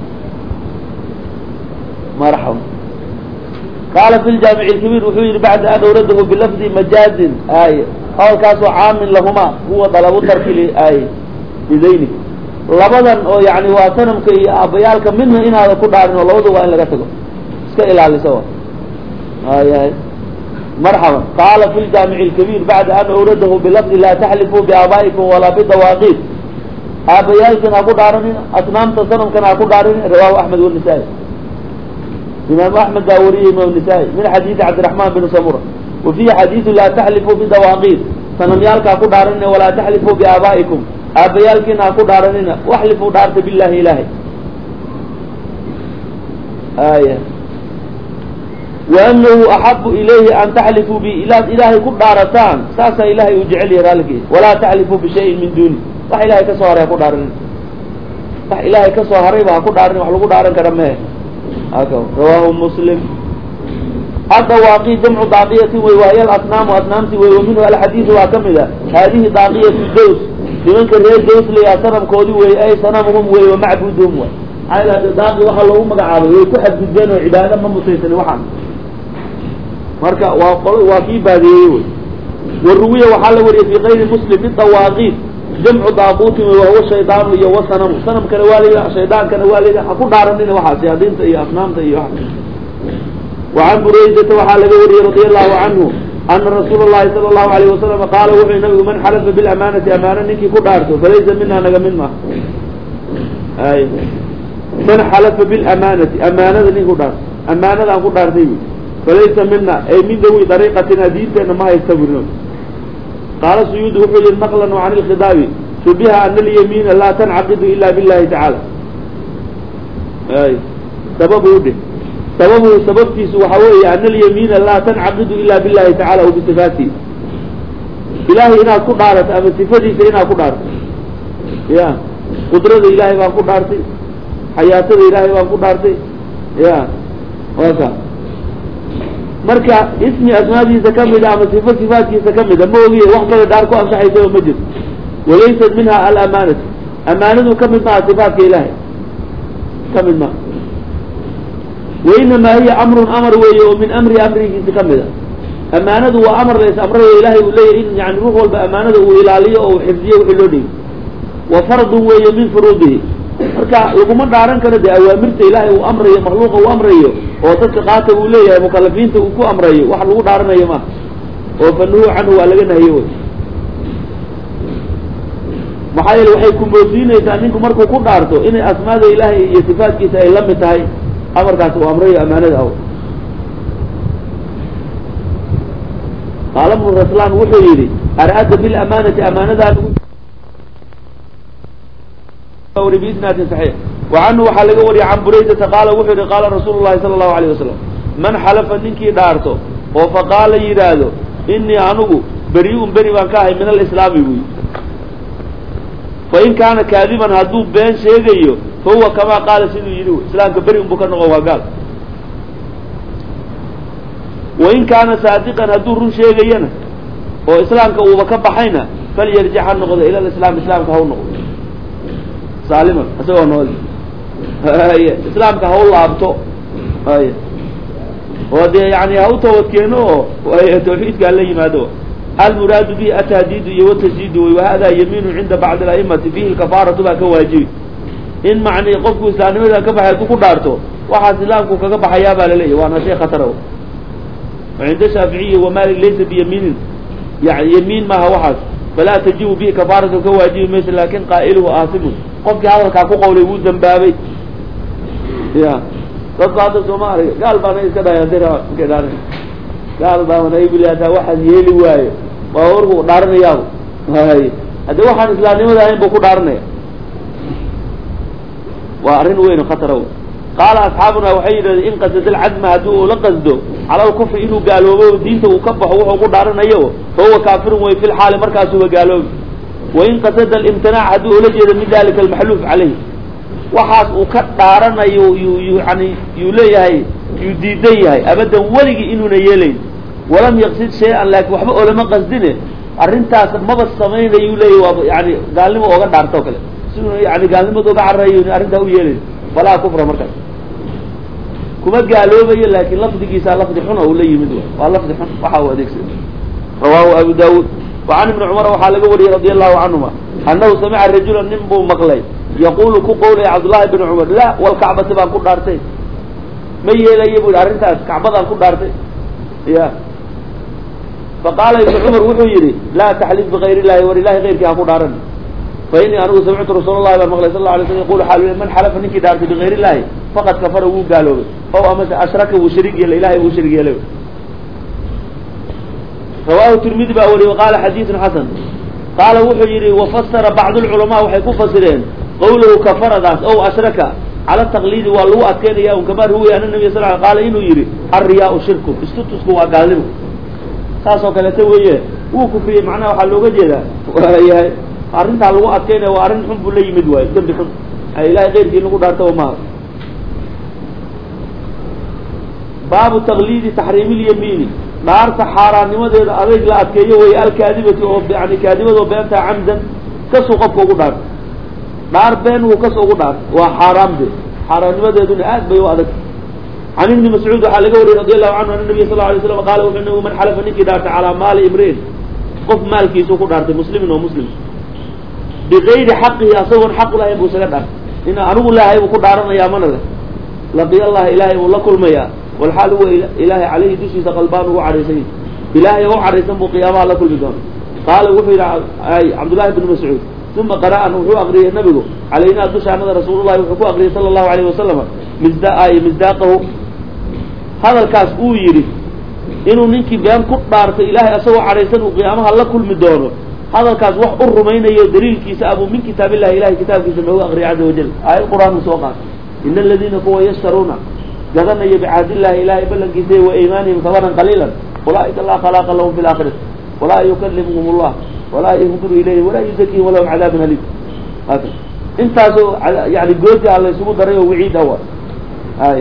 marxaba qaala fi ljaamici lkabiir wuxuu yihi bacda an awradahu bilafdi majaazin aaye hadalkaasoo caamin lahuma huwa dalabu tarki aaye bidayni labadan oo yani waa sanamka iyo aabbayaalka midna inaada ku dhaarin oo labada waa in laga tago iska ilaaliso ayahay marxaban qaala fi ljaamici lkabiir bacda an awradahu bilafdi laa taxlifuu biaabaa'ikum walaa bidawaaqiid aabbayaalkan ha ku dhaaranina asnaamta sanamkana ha ku dhaaranina rawahu axmed wanisaa-i imaamu axmed baa wariyey imaam nisaa-i min xadiidi cabdiraxmaan bin samura wa fiihi xadiidu laa taxlifuu bidawaaqiid sanamyaalka ha ku dhaaranina walaa taxlifuu biaabaa'ikum aabbayaalkiina ha ku dhaaranina waxlifuu dhaarta billahi ilaahay aya waanahu axabu ilayhi an taxlifuu bi ilaad ilaahay ku dhaarataan saasaa ilaahay uu jecel yahay raalligeeda walaa taxlifuu bishayin min duuni wax ilaahay ka soo haray ha ku dhaaranina wax ilaahay ka soo harayba ha ku dhaaranina wax lagu dhaaran kara mehe rawaahu muslim addawaaqi jamcu daaqiyatin wey wahiy alasnaamu asnaamti wey wa minhu alxadiidu waa ka mid a haadihi daaqiyatu daws nimanka reer daws layaa sanamkoodii wey ay sanamuhum wey wa macbuduhum way maxaa daaqi waxaa loogu magacaabay way ku xadgudbeen oo cibaado ma mutaysan waxaan marka waa kii baadiyeeyey wey waruwiya waxaa la wariyay fi kayri muslim bidawaaqiid jamcu daaquutin wey wahuwa shaydaanu iyo wasanamu sanamkana waa layidhaha shaydaankana waa layidhaha ha ku dhaaranina waxaa siyaadiinta iyo asnaamta iyo waa wacan buraydata waxaa laga wariyey radia allahu canhu ana rasuula llahi sala allahu alayh wasalam qaala wuxuu nabigu man xalafa bilamaanati amaano ninkii ku dhaarto falaysa mina naga mid ma ay man xalafa bilamaanati amaanada nin ku dhaarto amaanada aan ku dhaartay falaysa mina ay min dawi dariiqatina diinteena ma haysta burino qaala suyuudi wuxuu yihi naqlan can ilkhidaabi shubiha ana alyamiina laa tancaqidu ila billahi tacaala ay sababu udhe sababu sababtiisu waxa weeye ana alyamiina laa tancaqidu ila billahi tacala w bisifaatihi ilahay inaad ku dhaarato ama sifadiisa inaad ku dhaarto ya qudrada ilaahay baan ku dhaartay xayaatada ilaahay baan ku dhaartay ya waka marka ismi asmaadiisa kamida ama sifo sifaatkiisa kamida ma ogiye wax kale dhaar ku ansaxaysaba ma jirto walaysat minha alamaanatu amaanadu kamid maha sifaatka ilaahay kamid maha wainamaa hiya amrun amar weeye oo min amri amrigiisa kamid a amaanadu waa amar lays amrayo ilaahay uu leeyahy in yani ruux walba amaanada uu ilaaliyo oo uu xifdiyo wixii loo dhiibo wa fardun weeye min furuudihi marka laguma dhaaran karo dee awaamirta ilaahay uu amrayo makhluuqa uu amrayo oo dadka qaata uu leeyahay mukalafiinta uu ku amrayo wax lagu dhaaranayo maaha oo fanuhu canhu waa laga nahiye wey maxaa yeele waxay kumoosiinaysaa ninku markuu ku dhaarto inay asmaada ilaahay iyo sifaatkiisa ay la mid tahay amarkaas uu amrayo amaanada aw qaala ibnu raslaan wuxuu yidhi ar'ada bilamaanati amaanadaa bisnaadin saxiix wacanhu waxaa laga wariyay can buraydata qaala wuxuu yihi qaala rasuulu llahi sala allahu alayh wasalam man xalafa ninkii dhaarto oo faqaala yidhaahdo inii anugu beri-un beri baan ka ahay min alislaami buy fain kaana kaadiban hadduu been sheegayo fahuwa kamaa qaala siduu yidhi islaamka beri un buu ka noqon waa gaal wain kaana saadiqan hadduu run sheegayana oo islaamka uuba ka baxayna falyarjic ha noqdo ila lislaam islaamka ha u noqdo saaliman isagoo nool islaamka ha u laabto ay oo dee yani ha u toobadkeeno oo tawxiidka hala yimaado almuraadu bihi atahdiidu iyo watasdiidu wey wahada yamiinu cinda bacdi alaimati fihi lkafaaratu baa ka waajibi in macni qofku islaamnimada ka baxay hadduu ku dhaarto waxaas islaamku kaga baxayaa baa laleeyahy waana shay khatara cinda shaaficiyi wamalik laysa biyamiinin yani yamiin maaha waxaas falaa tajibu bihi kafaaratu ka waajibi mayso laakin qaa'iluhu aasimun qofkii hadalkaa ku qawlay wuu dambaabay ya dadku hadda sooma arag gaal baana iska dhahay gaal baana ibli hataa waxaas yeeli waayo waa warku dhaaranayaaba hay haddi waxaan islaamnimada ahayn buu ku dhaaranaya waa arrin weyn khatara qaala asxaabuna waxay yidhahdeen in qasada alcadma haddii uu la qasdo cala alkufri inuu gaaloobo diinta uu ka baxo wuxuu ku dhaaranayo fahuwa kaafirun way fi lxaali markaasuba gaaloobi wain qasada alimtinaac haddii ula jeedo min dalika almaxluuf caleyhi waxaas uu ka dhaaranayo yani yuu leeyahay yuu diidan yahay abadan weligii inuuna yeelayn walam yaqsid shay-an laakin waxba olama qasdine arrintaas maba samaynayuu leeyahy waa yani gaalnimo ooga dhaarto o kale siduna yani gaalnimada oga cararayo arrintaa u yeelayn falaa kufra markaas kuma gaaloobayo laakin lafdigiisa lafdi xun oo ula yimid waa lafdi xun waxa uu adeegsada rawaahu abu daawud wacan ibni cumar waxaa laga wariyey radi allahu canhuma annahu samica rajula nin buu maqlay yaqulu ku qowlaya cabdullahi bn cumar la walkacbati baan ku dhaartay ma yeelaya bu yidhi arrintaas kacbadaan ku dhaartay ya faqaala ibnu cumar wuxuu yidhi laa taxlif bigayr illahi war ilahay keyrkii ha ku dhaaran fa inii anigu samictu rasuul llahi baan maqlay sal la alay slam yaqulu xaal man xalafa ninkii dhaartay bigayr illahi faqad kafara wuu gaaloobay ow amase ashraka wuu shariig yeelay ilahay wuu shariig yeelay rawahu tirmidi baa wariye waqaala xadiidun xasan qaala wuxuu yidhi wafasara bacdu lculamaa waxay ku fasireen qawlahu kafaradaas ow ashraka cala taqliidi waa lagu adkeynaya un kamaa ruwiya ana nabiya sal l qaala inuu yidhi alriyaau shirku istutusku waa gaalnimo saas oo kaleeta weeye wuu kufriyey macnaha waxaa looga jeedaa waayahay arrintaa lagu adkeynaya waa arrin xun buu la yimid waayo dembi xun ilahay keyrkii lagu dhaartaba maaha baabu taqliidi taxriimi lyamiini dhaarta xaaraannimadeeda adayg la adkeeyo weeye alkaadibati oo yani kaadibada oo beentaa camdan kasuu qofka ugu dhaarta dhaar been wuu kas ugu dhaarta waa xaaraam de xaaraannimadeeduna aad bay u adag can ibni mascuud waxaa laga wariyey radi allahu canhu ana nabiya sal alay slam qaala wuxuu nabigu man xalafa ninkii dhaartay calaa maali imri'in qof maalkiisuu ku dhaartay muslimin oo muslim bigayri xaqihi asagoon xaq lahayn buu isaga dhaartay in anigu lahay buu ku dhaaranayaa mana leh laqiya allaha ilaahay buu la kulmayaa walxaal huwa ilaahay caleyhi dushiisa qalbaan ugu cadhaysany ilaahay u cadhaysan buu qiyaamaha la kulmi doona qaala wuxuu yidhi cabdullahi bnu mascuud uma qara'an wuxuu aqriyey nabigu calaynaa dushaanada rasuulullahi wuxuu ku aqriyey sala allahu alayhi wasalama misdaaqahu hadalkaas uu yidhi inuu ninkii been ku dhaartay ilaahay asagoo cadhaysan uu qiyaamaha la kulmi doono hadalkaas wax u rumaynayo daliilkiisa abuu min kitaab illahi ilahay kitaabkiisa noogu aqriyay caza wajal aayad qur-aanku soo qaatay ina aladiina kuwa yashtaruuna gadanaya bicahdillahi ilahay ballankiisa wa iimaanihim habanan qaliilan ulaaika laa khalaaqa lahum fi laakhirati walaa yukallimuhum allah walaa yanduru ilayhim walaa yuzakiihim walahum cadaabun aliim intaasoo yani gooti a la isugu daray oo wiciid awa ay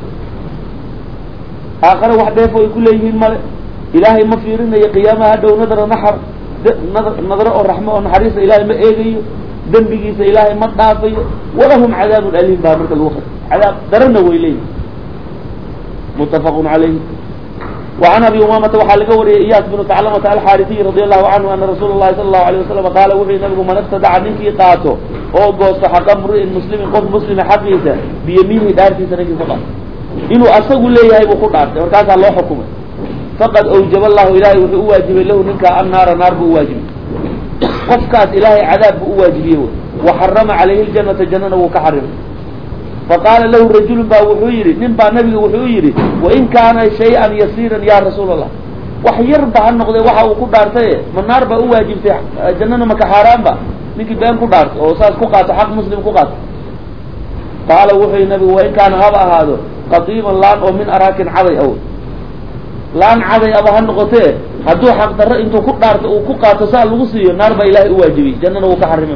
aakhare wax dheefo ay ku leeyihiin male ilaahay ma fiirinayo qiyaamaha hadhow nadra naxar nadro oo raxmo oo naxariista ilaahay ma eegayo dembigiisa ilaahay ma dhaafayo walahum cadaabun aliim baa marka lagu qas cadaab darana way leeyihin muttafaqun calayhi وعن أبي أمامة waxaa laga wariyay إyاس بن ثعلبة الxاrثي رضي الله عنه أنa رsuuل اللhi صلى الله عليه وسلم qaala wuxuu nabigu man اftadaca ninkii qaato oo goosto xaqa mri'in mslimin qof muslima xaqiisa biyamiinihi dhaartiisa ninkii ku qaato inuu asagu leeyahay buu ku dhaartay markaasaa loo xukumay faqad أwjaba الlahu ilahay wuxuu u waajibay lahu ninkaa annaara naar buu uwaajibiyey qofkaas ilaahay cadaab buu uwaajibiyey وaxarama calayhi الجanata janana wuu ka xarimay faqaala lahu rajulu baa wuxuu yidhi nin baa nabiga wuxuu yidhi wain kaana shay-an yasiiran ya rasuul allah wax yarba ha noqdee waxa uu ku dhaartaye ma naar baa u waajibtay jannana maka xaaraanba ninkii been ku dhaarto oo saas ku qaato xaq muslim ku qaato qaala wuxuu yidhi nabigu wain kaana haba ahaado qadiiman laan oo min araakin caday aw laan caday aba ha noqotee hadduu xaq darro intuu ku dhaarto uu ku qaato saa lagu siiyo naar baa ilaahay u waajibiyey jannana wuu ka xarimay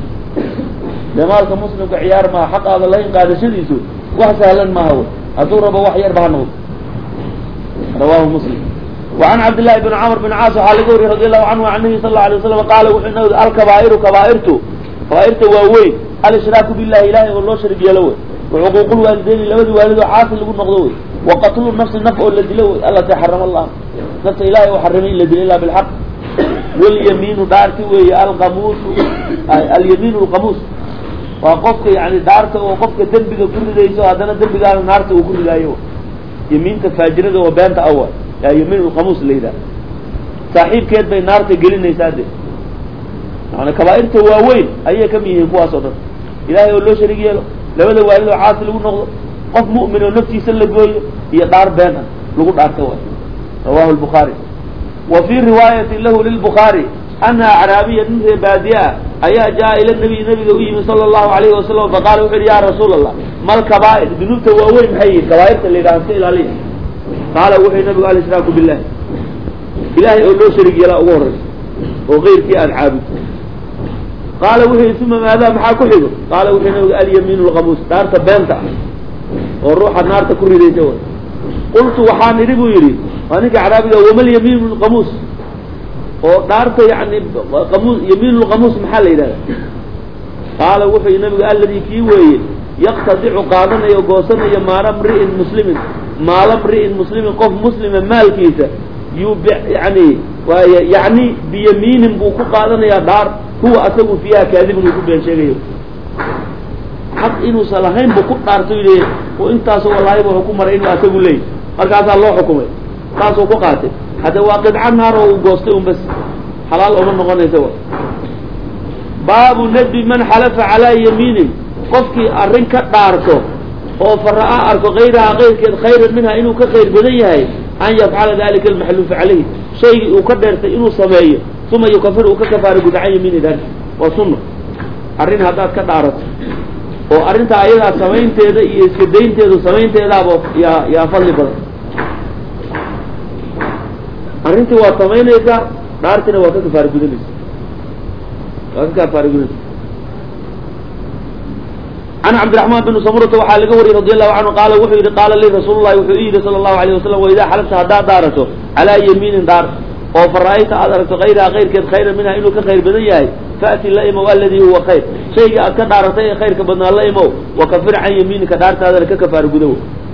dee maalka muslimka ciyaar maaha xaqaada lahayn qaadashadiisu wax sahlan maaha hadduu rabo wax yarba ha noqdo rawahu muslim وعan cabdالlahi بn cmr بn caas waxaa laga wariyey radi allahu canhu an nabi sal ه alيه waslam qaala wuxuu nabig alkabaa'iru kabaairta waa weyn alshraaku billahi ilahay oo loo sharig yeelo wey wacuquuq lwaalideyni labadii waalid oo caasi lagu noqdo wey waqatlu nafsi naf oo la dilo wey alati xarama allah nafta ilahay u xarimay in la dilo ila bilxaq walyamiinu dhaarti weeye alqamuusu alyamiin lqamuus waa qofka yani dhaarta oo qofka dembiga ku ridayso haddana dembigaana naarta uu ku ridaayo yamiinta faajirada oo beenta awa yaa yamiin lqamuus la yidhaha saaxiibkeed bay naarta gelinaysaa de yani kabaairta waaweyn ayay kamid yihiin kuwaas oo dhan ilaahay oo loo sharig yeelo labada waalid oo caasi lagu noqdo qof mu'min oo naftiisa la gooyo iyo dhaar been ah lagu dhaarta waay rawahu lbukhaari wa fii riwaayati lahu lilbukhaari ana acraabiya nin ree baadiye ah ayaa jaa ila nabiy nabiga u yimi sala allahu alayhi wasalam faqaala wuxu yihi ya rasuul allah mal kabaa'ir dunuubta waaweyn maxay yihin kabaairta la yidhaha iska ilaaliya qaala wuxuu yihi nabigu alshraaku billahi ilahay oo loo sharig yeelaa ugu horeysa oo keyrkii aan caabud qaala wuxuu yihi uma maadaa maxaa ku xigo qaala wuxuu yihi nabigu alyamiin lqamuus dhaarta beenta ah oo ruuxa naarta ku ridaysa way qultu waxaan idhi buu yidhi waa ninka acraabiga wamalyamiin lqamuus oo dhaarta yani yamiin lqamuus maxaa la yidhahda qaala wuxuu yihi nabigu alladii kii weeye yaqtadicu qaadanayo goosanayo maala mri'in muslimin maala mri'in muslimin qof muslima maalkiisa yani waay yani biyamiinin buu ku qaadanayaa dhaar huwa asagu fiiha kaadibun uu ku been sheegayo xaq inuusan lahayn buu ku dhaartay yidhi oo intaasoo wallaahi wuxuu ku maray inuu asagu leey markaasaa loo xukumay saasuu ku qaatay hadda waa qidca naar oo uu goostay un bas xalaal uma noqonaysa wa baabu nadbi man xalafa calaa yamiinin qofkii arrin ka dhaarto oo fara'a arko kayraha kayrkeed khayran minha inuu ka khayr badan yahay an yafcala dalika almaxluufa calayhi shaygii uu ka dheertay inuu sameeyo uma yukafir uu ka kafaara guda can yamiini dar waa sunna arrin haddaad ka dhaarato oo arrintaa ayadaa samaynteeda iyo iska daynteedu samaynteedaaba yaa fadli badan arrintii waad samaynaysaa dhaartina waa ka kafaara gudanaysa can cabdiraxmaan bin samurata waxaa laga wariyey radi allahu canhu qaala wuxuu yihi qaala lii rasuul llahi wuxuu i yidhi sala allahu alayh wasalam waidaa xalafta haddaad dhaarato calaa yamiinin dhaar oo fara'ayta aad aragto kayraha kayrkeed khayran minha inuu ka khayr badan yahay fa'ti la imow aladii huwa khayr shaygii aad ka dhaaratay ee khayrka badnaa la imow wakafir can yamiinika dhaartaadana ka kafaara gudow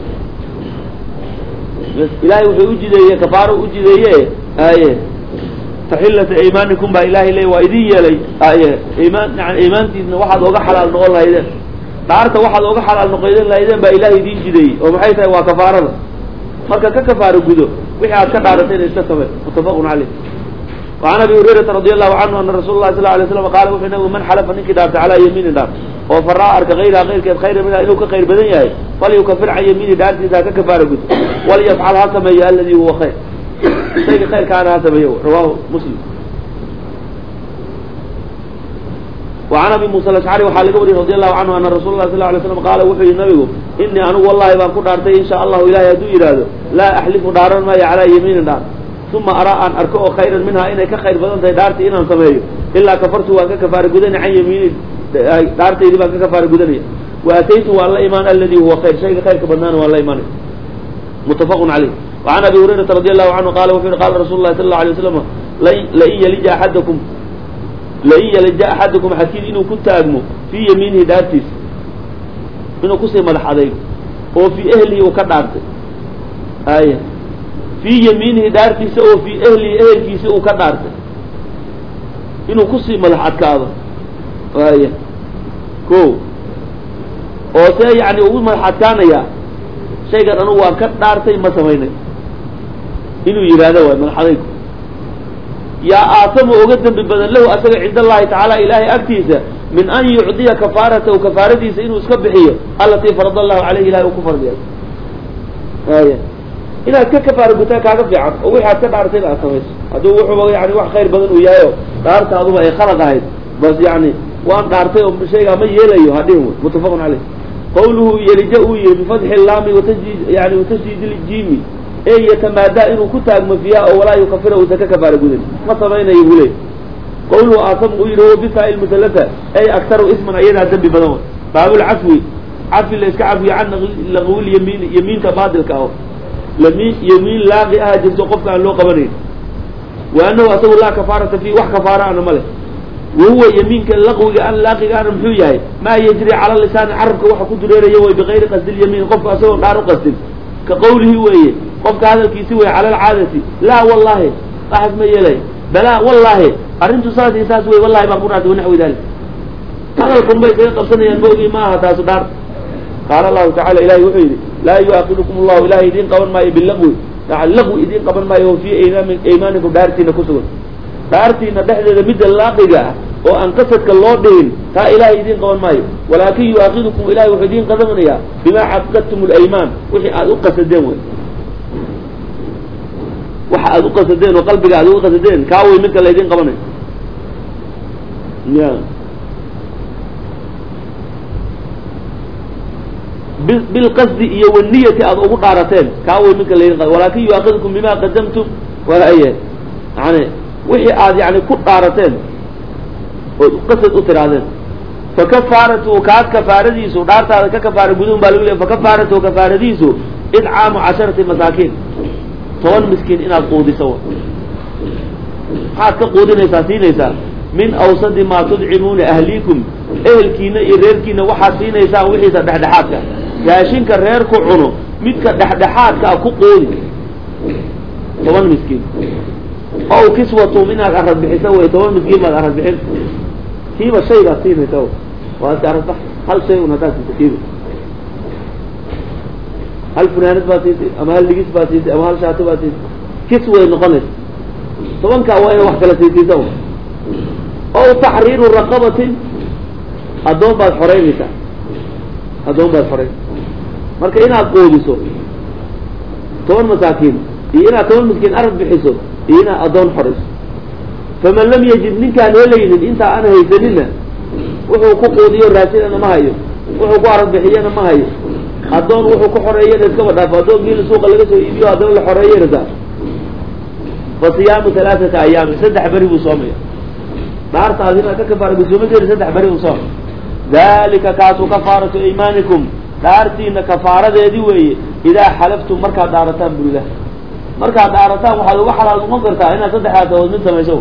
ilaahay wuxuu ujideeye kafaaro ujideeye aye taxillata imaanikum baa ilaahay leey waa idin yeelay aye imaan yani imaantiisna waxaad oga xalaal noqon lahaydeen dhaarta waxaad oga xalaal noqoydeen lahaydeen baa ilaahay idin jideeyey oo maxay tahay waa kafaarada marka ka kafaaro gudo wixii aad ka dhaaratayna iska samey muttafaqun caleyh وعن أبي هريرة رضي الله عنه أن رسول الله صلى الله عليه وسلم قال وحنا من حلف منك دارت على يمين دار وفرع أرك غيرها غير كيف خير منها إنه كخير بدنيا فليكفر عن يمين دارت إذا كفار قد وليفعلها كما الذي هو خير شيء خير كان هذا رواه مسلم. وعن أبي موسى الأشعري وحال قبري رضي الله عنه أن رسول الله صلى الله عليه وسلم قال وحي النبي إني أنا والله ما كنت أرتي إن شاء الله إلهي يدو إراده لا أحلف دارا ما على يمين دار ثم أرى أن أركو خيرا منها إنك خير بدن دارتي إن سميه إلا كفرت وكفار جدني عن يمين دارتي إذا كفار جدني وأتيت والله إيمان الذي هو خير شيء خير كبنان والله إيمان متفق عليه. وعن أبي هريرة رضي الله عنه قال وفي قال رسول الله صلى الله عليه وسلم لئن يلج أحدكم حكيد إنه كنت أجمو في يمينه دارتيس إنه كسر ملح عليه وفي أهله وكدارته آية في يمينه دارتيس وفي أهله كيس وكدارته إنه كسر ملح عكاظه آية كو وسي يعني أول ملح عكانا يا شيء قال أنه وكدارته ما سوينا إنه يراده ملح عليكم يا آثم وقدم ببدن له أسرع عند الله تعالى إلهي أكتيسة من أن يعطي كفارته وكفارته سإنه اسكبحيه التي فرض الله عليه إلهي وكفر بها آية إذا كفار بتاعك عقف عن وحد كبارتين أسميس هذا وحو يعني واحد خير بدن وياه دارت هذا ما يخلق هاي بس يعني وان دارته بشيء ما يليه هذه متفق عليه قوله يلجأ بفتح اللام وتسجيد يعني وتسجيد الجيم أي يتمادى إنه كتاب مفيها ولا يكفره وزكى كفار جدًا ما صبينا يقوله قوله آثم غيره بتاع المثلثة أي أكثر اسما أيضا ذنب بدون باب العفو عفو اللي اسكعفو عن لغول يمين كبعض الكاو يمين لاغئها جنس قفك عن لو قبرين وأنه أسوه لا كفارة فيه وح كفارة عن ملك وهو يمين كاللغو عن لاغي عن محوياه ما يجري على اللسان عربك وحكو درير يوي بغير قصد اليمين قفك أسوه نار قصد كقوله ويه قفك هذا الكيسوي على العادة لا والله أحد ما يلي بلا والله أرنت صلاة إنساس وي والله ما قنعت ونحو ذلك هذا القنبي سيقبصني ينبغي معها تاسدار قال الله تعالى إلهي وحيدي لا يؤاخذكم الله إلهي دين قبل ما باللغو يعني اللغو دين قبل ما يوفي إيمانكم دارتين كسوة دارتين دحدد مد اللاقية وأن قصدك الله دين تا إلهي دين قبل ما ولكن يؤاخذكم إلهي وحيدين قدمنا بما عقدتم الأيمان وحي أقصد الدين waxa aad u qasadeen oo qalbiga aad u qasadeen kaaway mid kale idin qabanay bil qasdi iyo waniyati aad ugu dhaarateen kaaway mid kale idin qabanay walaakin yu'akhidhukum bima qadamtum wala ayya yani wixii aad yani ku dhaarateen oo qasad u tiraadeen fakafaratu kaad kafaradiisu dhaartaada ka kafaara gudun baa lagu leeyahay fakafaratu kafaradiisu id'aamu 10 masaakiin toban miskiin inaad quudiso maxaad ka quudinaysaa siinaysaa min awsadi maa tudcimuuna ahliikum ehelkiina iyo reerkiina waxaad siinaysaa wixiisa dhexdhexaadka raashinka reerku cuno midka dhexdhexaadka ku quudi toban miskiin ow kiswatum inaad arad bixiso way toban miskiin baad arad bixin kiiba shay baad siinaysaa waad arad bax hal shay un haddaad siisa kiiba hal funaanad baad siisay ama hal ligis baad siisay ama hal shaato baad siisay kis way noqonaysa tobankaa waa ina wax kala siisiisa un ow taxriiru raqabatin addoon baad xoreynaysaa addoon baad xoreyn marka inaad qoodiso 10 masaakiin iyo inaad 10 miskiin arag bixiso iyo inaad addoon xoreyso faman lam yajid ninkaan helaynin intaa aan haysanina wuxuu ku qoodiyo raashinana ma hayo wuxuu ku arag bixiyana ma hayo addoon wuxuu ku xoreeyana iskaba dhaafo addoon giila suuqa laga soo iibiyo addoon la xoreeyana saa fa siyaamu 3 ayaam 3 beri buu soomaya dhaartaadi inaad ka kafaara gudoomadeeda 3 beri buu soomaya dalika kaasu kafaaratu iimaanikum dhaartiina kafaaradeedii weeye idaa xalaftum markaad dhaarataan burilah markaad dhaarataan waxaad uga xalaal noqon kartaa inaad 3 tawood mid samayso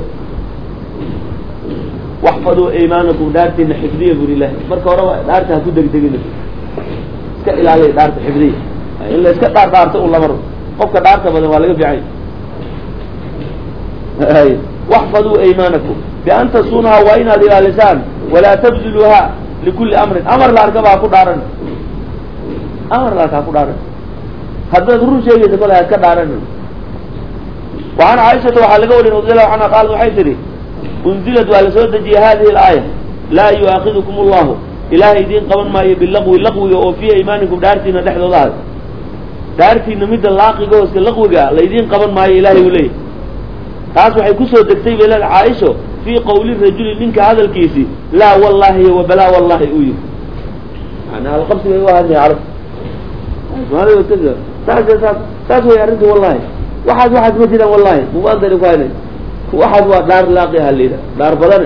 waxfaduu iimaanakum dhaartiina xifdiya burilah marka hore dhaarta ha ku degdegina iska ilaaliya dhaarta xifdiya in la iska dhaarto un lamaro qofka dhaarta badan waa laga fiicay waxfaduu iimaanakum bian tasuunaha waa inaad ilaalisaan walaa tabduluha likulli amrin amar la arkaba ha ku dhaaran amar la arka ha ku dhaaran haddaad run sheegaysa kole ha iska dhaaran وعن عائشة waxaa laga warin رضي الله عنها qaalat waxay tihi unzilad waa la soo dejiyey hadihi الآية laa yu'aakidukum الlahu ilaahay idiin qaban maayo bilaqwi laqwiga oo fii iimaanikum dhaartiina dhexdooda ah dhaartiina midda laaqiga oo iska laqwiga la idiin qaban maayo ilaahay uu leeyahy taas waxay kusoo degtay bay leedahay caaisho fii qawli rajuli ninka hadalkiisii laa wallahi wa balaa wallahi uu yihi yani halqabsi bay u hadlay carab saas way arrinta wallahi waxaad ma jiraan wallahi mubaadari ku haynay waxaad waa dhaar laaqi halida dhaar badane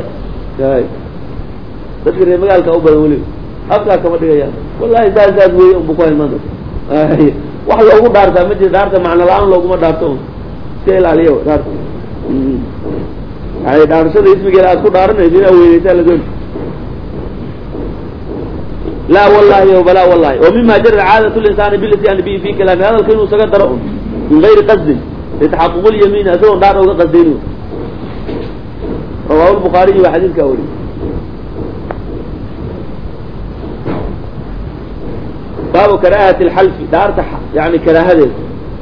dadka reer magaalka u badan weliba afkaa kama dhigayaan wallahi saas weeye unba ku hayn maanta wax loogu dhaartaa ma jira dhaarta macno la-aan looguma dhaarto un iska ilaaliyo dhaarta yani dhaarashada ismigeeda aad ku dhaaranayso inaad weynaysaa la dooni laa wallahi o balaa wallahi wa mima jara caadatu linsaani bilisyaani bi fi kalaami hadalka inuu isaga daro un min gayri qasdin litaxaquq lyamiin isagoon dhaar oga qasdayni rawahu lbukhaariyi waa xadiidkaa weri baabu karaahati alxalfi dhaarta yani karaahadeeda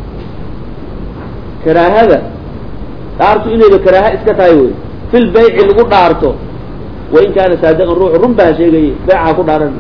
karaahada dhaartu inayba karaaha iska tahay wey fi lbayci lagu dhaarto wain kaana saadiqan ruuxu run baa sheegayay beeca ku dhaaran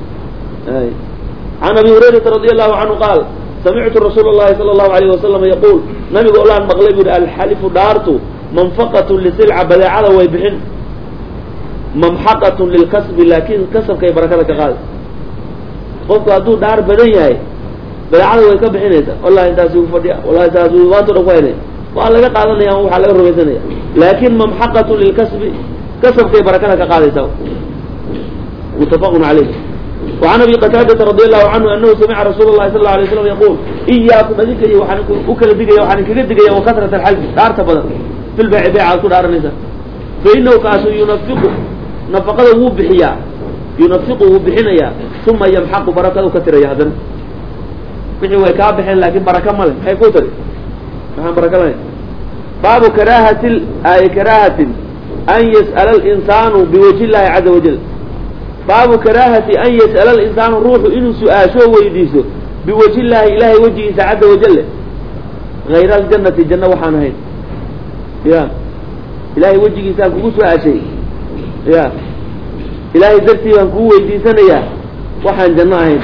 can abi hurayrata radi allahu canhu qaal samictu rasuula اllahi salى اllahu alayh wasalam yaquul nabiga olaan maqlay bu yihi alxalifu dhaartu manfaqatun lisilca badeecada way bixin mamxaqatun lilkasbi laakin kasabkay barakada ka qaada qofku hadduu dhaar badan yahay badeecada way ka bixinaysaa wallahi intaasi u fadhiya wallahi taas maanta o dhan ku haynaya waa laga qaadanaya waxaa laga rumaysanaya laakin mamxaqatun lilkasbi kasabkay barakada ka qaadaysaa mutafaqun calayh وعن أبي قتادة رضي الله عنه أنه سمع رسول الله صلى الله عليه وسلم يقول إياكم أذكي وحن أكل دقيا وحن كدقيا وكثرة الحلف دارت بدر في البيع بيع كل دار النساء فإنه كاس ينفقه نفقه بحيا ينفقه بحنيا ثم يمحق بركة كثير يا هذا بحي ويكاب بحين لكن بركة ماله هي كثر نعم بركة ماله باب كراهة كراهة أن يسأل الإنسان بوجه الله عز وجل baabu karaahati an yas'ala alinsaanu ruuxu inuu su-aasho weydiiso biwajhi llahi ilahay wejigiisa caza wajale hayra aljannati janno waxaan ahayn ya ilahay wejigiisaan kugu su-aashay ya ilahay dartii baan kugu weydiisanayaa waxaan janno ahayn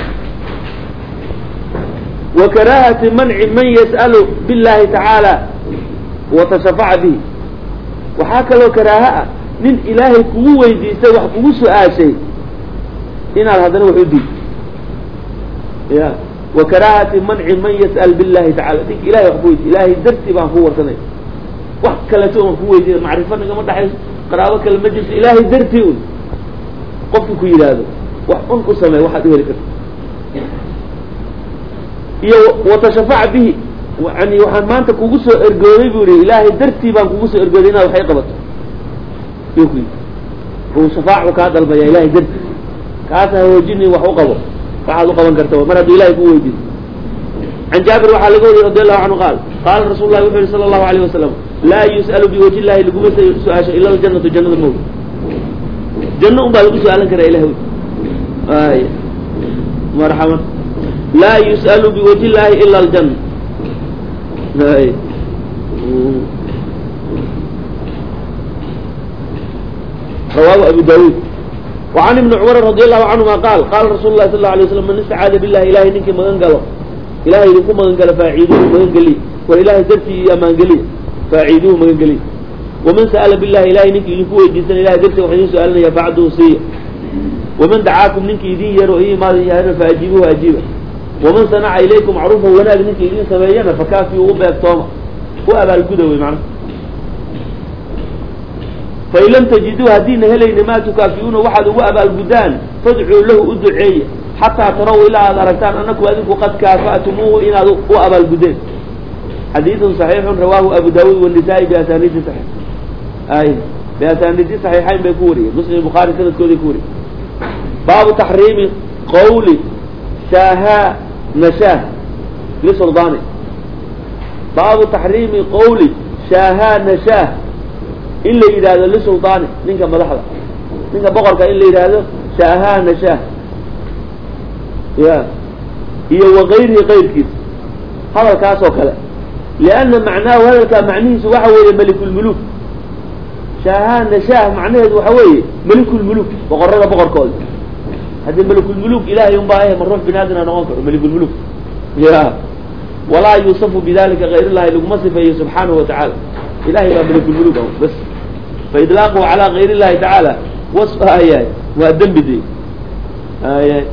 wa karaahati manci man yas'alu billahi tacaala watashafaca bihi waxaa kaloo karaaha ah nin ilaahay kugu weydiistay wax kugu su-aashay inaad haddana wax u diid ya wa karaahati manci man yas'al billahi tacala ninka ilahay wax ku weydiy ilaahay dartii baan ku warsanay wax kaleto oon ku weydiina macrifo nagama dhaxayso qaraabo kale ma jirto ilaahay dartii un qofku ku yidhaahdo wax un u sameey waxaad u heli karta iyo watashafaca bihi yani waxaan maanta kugu soo ergooday bu yihi ilaahay dartii baan kugu soo ergooday inaad waxay qabato yo ku yidhi uu shafaacu kaa dalbaya ilahay dartii kaasa hawoojini wax u qabo waxaad u qaban karta mar hadduu ilahay ku weydiiso can jaabir waxaa laga wariyey radi allahu canhu qaal qaala rasuul lahi wuxu yihi sala allahu alayh wasalam laa yus'alu biwajhi illahi laguma su-aasho ila aljannatu jannada mawd janno un baa lagu su-aalan karaa ilahay مرحبا لا يسأل بوجه الله إلا الجنة رواه أبو داود. وعن ابن عمر رضي الله عنهما قال رسول الله صلى الله عليه وسلم من استعاذ بالله إلهي إنك مغنقله إلهي إنكم مغنقله فاعيدوه مغنقلي وإلهي درتي يا مغنقلي فاعيدوه مغنقلي ومن سأل بالله إلهي إنك إنكم ويجيسن إلهي درتي وحيدين سؤالنا يفعده سيء ومن دعاكم إنك إذين يرؤيه ماذا يهرن فأجيبوه أجيبه ومن صنع إليكم معروفا ونال إنك إذين سمينا فكافيوا وبيكتوما وأبا الكدوي معنا فإن لم تجدوا هدين هلين ما تكافئون واحد وأبا الجدان فادعوا له أدعية حتى تروا إلى أركتان أنكم أذنكم قد كافأتموه إلى وأبا الجدان. حديث صحيح رواه أبو داود والنسائي بأسانيد صحيح بأسانيد صحيحين بكوري مسلم البخاري سنة كوري باب تحريم قول شاها نشاه لسلطانه باب تحريم قول شاها نشاه إلا إذا هذا لسلطانه نينك مدحضة نينك بقرك إلا إذا هذا شاها نشاه هي وغيره غير كيس هذا الكاس وكلا لأن معناه هذا كان معنيه سواحوي ملك الملوك شاها نشاه معناه سواحوي ملك الملوك بقرنا بقر كول هذا ملك الملوك إلهي ينبعه من روح بنادنا نغنكر ملك الملوك ولا يوصف بذلك غير الله لمصفه سبحانه وتعالى إلهي ما ملك الملوك بس فإطلاقه على غير الله تعالى وصف آيات وأدم بدي آيات.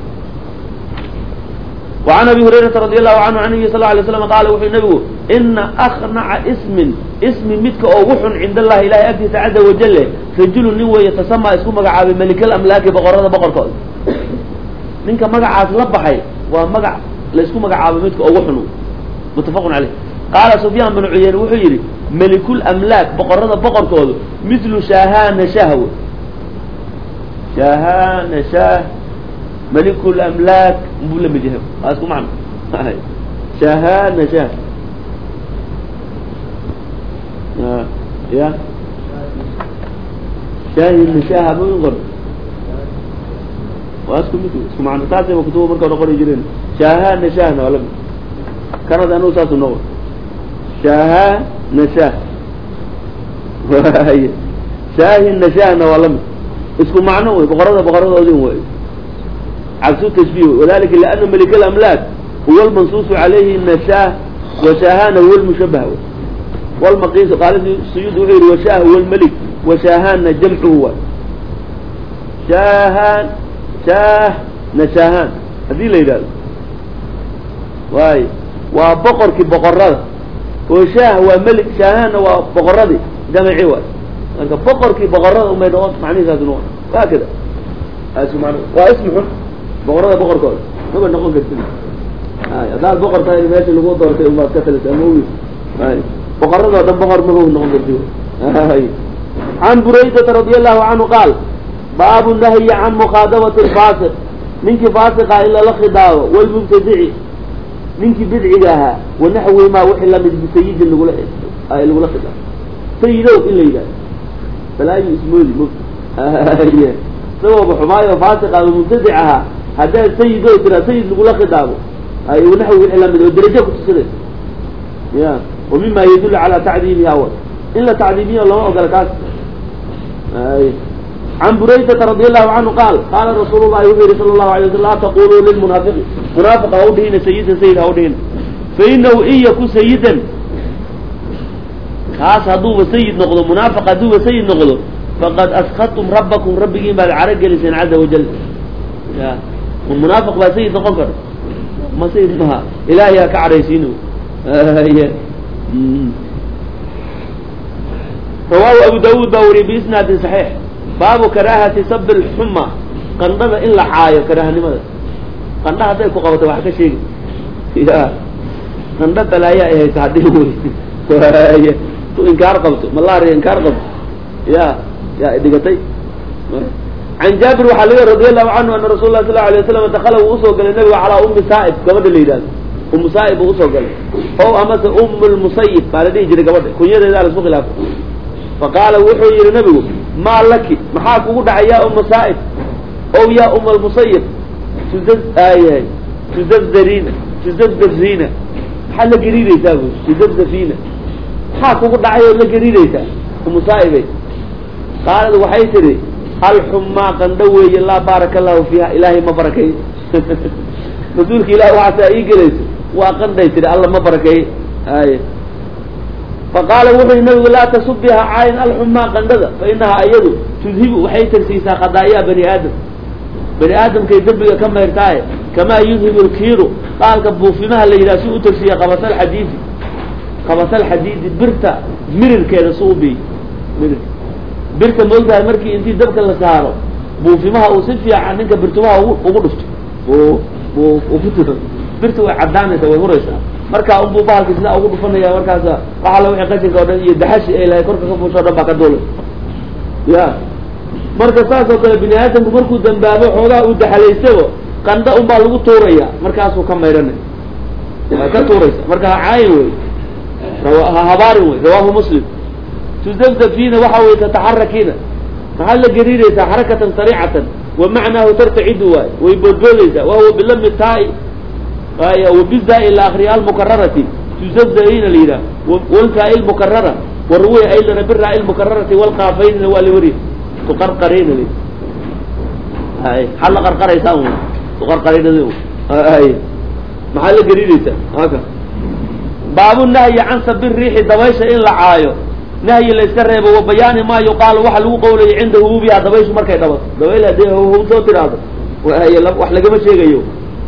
وعن أبي هريرة رضي الله عنه عن النبي صلى الله عليه وسلم قال وحي النبي إن أخنع اسم متك أو وح عند الله إلهي أكثر تعالى وجل رجل نوى يتسمى اسمه مقع بملك الأملاك بقرر بقر قول منك مقع لبحي ومقع لاسكو مقع بمتك أو وحنه متفق عليه. قال سفيان بن عيينة وحيري ملك الأملاك بقرر بقر قول مثل شاهان شهوة شاهان شاه ملك الأملاك مبلا بجهب أسكو معنا شاهان شاه يا شاهد شاه مو ينظر وأسكو اسكو معنا تاسي وكتبه مركب نقول يجرين شاهان شاهنا ولا كانت أنو ساس النور شاهان شاه شاهد شاهنا ولا اسكو معنا بقرة أذين وإيه عكسو تشبيه وذلك لأن ملك الأملاك هو المنصوص عليه إن شاه وشاهان هو المشبه والمقيس قال السيود غير وشاه هو الملك وشاهان جمعه هو شاهان شاه نشاهان هذه اللي يقال واي وبقر كبقرة وشاه وملك شاهان وبقرة جمعي واي أنت بقر كبقرة وما ينوط معني ذات نوع هكذا واسمه بقرة بقر كول ما بنقول كده هذا البقر تاني ماشي اللي هو ضرته وما كتلت أموي بقرة ده بقر ما هو نقول كده عن بريدة رضي الله عنه قال باب النهي عن مخاطبة الفاسق منك فاسق إلا لخداوة والمبتدع منك بدعها ونحو ما وحي لم بسيد اللي يقول خداوة سيدو إلا إذا فلا يسمونه سوى بحماية وفاسقة ومبتدعها هذا سيدو ترى سيد يقول خداوة أي ونحو وحي لم ودرجة كتسرد ومما يدل على تعذيبها أول إلا تعذيبها الله وقال كاس عن بريدة رضي الله عنه قال رسول الله صلى الله عليه وسلم لا تقولوا للمنافق منافق أودهن سيد أودهن فإنه إن يكون سيدا خاص هدوه سيد نقضه منافق هدوه سيد نقضه فقد أسخطتم ربكم ربكم بالعرق لسان عز وجل والمنافق بقى سيد نقضه ما سيد نها إلهي كعريسينه رواه أبو داود باوري بإسناد صحيح باب كراهة سب الحمى قنبه إلا حاية كراهة لماذا قنبه هذا يكون قوة واحدة شيء قنبه لا يأيه تعديه إنكار قبطه ما الله رأي إنكار قبطه يا إدقتي عن جابر وحليل رضي الله عنه أن رسول الله صلى الله عليه وسلم دخل وأسوق للنبي على أم سائب قبل الليلان أم سائب وأسوق له هو أمس أم المصيب قال لي جري قبل كنير إذا رسول خلافه فقال وحي النبي ما لك محاك وقود يا أم سائب ow yaa uma almusayib tuzabzarina tuzabzafina maxaad la gariiraysaa bu tuzabzafina maxaa kugu dhacay ood la gariiraysaa umusaa'ibay qaalad waxay tidhi alxumaa qandho weeye laa baaraka allahu fiiha ilaahay ma barakeey rasuulka ilahi waxaasaa ii gelayso waa qandhay tidhi alla ma barakeey ay faqaala wuxu yhi nabigu laa tasubiha caayin alxumaa qandhada fa inahaa iyadu tudhibu waxay tagsiisaa khadaa'iya bani aadam bani aadamkay dembiga ka mayrtaaye kamaa yudhibu lkiiru qaalka buufimaha la yidhaha si u tagsiiya qabasalxadiidi birta mirirkeeda si u biy mirir birta moogtahay markii intii dabka la saaro buufimaha uu si fiican ninka birtumaha ugu dhufto birta way caddaanaysa way huraysaa markaa unbuu bahalki sidaa ugu dhufanaya markaasa waxa la wixii qashinka o dhan iyo daxashi ay lahay korka ka fuusho o dhan baa ka duulay ya marka saas oo kale bini aadamku markuu dambaabo xoogaha uu daxalaysabo qandha un baa lagu tuuraya markaasuu ka maydhanay waa ka tuuraysa marka ha caayin wey ha habaarin wey rawahu muslim tuzabzafina waxa wey tataxarakiina maxaad la gariiraysaa xarakatan sariicatan wa macnaahu tartacidu waay way boodboodaysaa wahuwa bilami taai وبالزاء إلى آخرها المكررة تزبزين لينا والكاء المكررة والروية أيضا بالراء المكررة والقافين والوري تقرقرين لي حل قرقر يساوي تقرقرين ذو محل قريريسا هكا باب النهي عن سب الريح دبيش إلا عايو نهي اللي يسكرب وبيان ما يقال وحلو قولي عنده هو بيها دبيش مركي دبس دبيلها دي هو صوتي هذا وهي وحلق ما شيء يو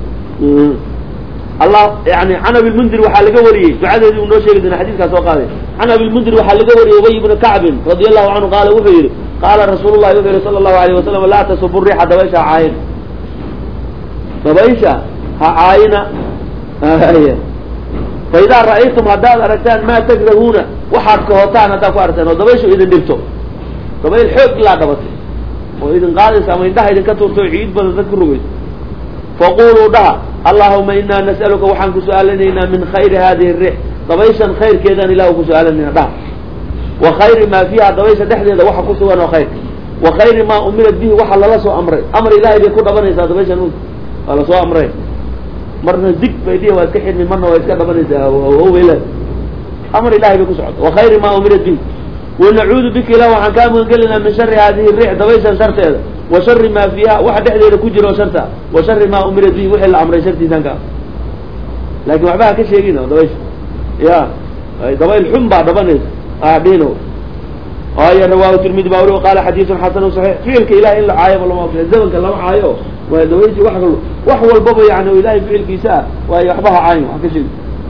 الله يعني عن ابي المنذر وحال لغا وريي دعاده انه نو شيغدنا حديثكا سو قاده عن ابي المنذر وحال لغا وريي ابي بن كعب رضي الله عنه قال وحير قال رسول الله صلى الله عليه وسلم لا تسبوا الريح دبيشا عاين دبيشا عاين فاذا رايتم هداد ارتان ما تكرهون وحد كهوتان هدا ku arteen dabayshu idin dhibto dabayl xoog la dhabatay oo idin qaadaysa ama indaha idin ka tuurto ciid badan dadku rugay فقولوا دها اللهم إنا نسألك وحن كسؤالنا من خير هذه الريح ضبيشا خير كذا إله كسؤالنا دها وخير ما فيها ضبيشا دحدي إذا وحن كسؤالنا وخير وخير ما أمرت به وحل الله سوء أمره أمر إلهي بيكون أبنى إذا ضبيشا نوز قال سوء أمره مرنا الزك بيديه ويسكحر من مرنا ويسكحر أبنى إذا هو إله أمر إلهي بيكون سعود وخير ما أمرت به ونعوذ بك إله وحن كامل قلنا من شر هذه الريح ضبيشا شرط هذا وشر ما فيها واحد يحدث كجر وشرطها وشر ما أمرت به وحل الأمر شرطي ذنك لكن وعبها كشيء ضبيش يا ضبيل حنبع ضبنيس دينه رواه الترمذي باوري وقال حديث حسن صحيح فيلك إله إلا عايب الله ما في الزمن كلام عايو وضبيش وحول البابا يعني إلهي فعل كيساء ويحبها عايو كشيء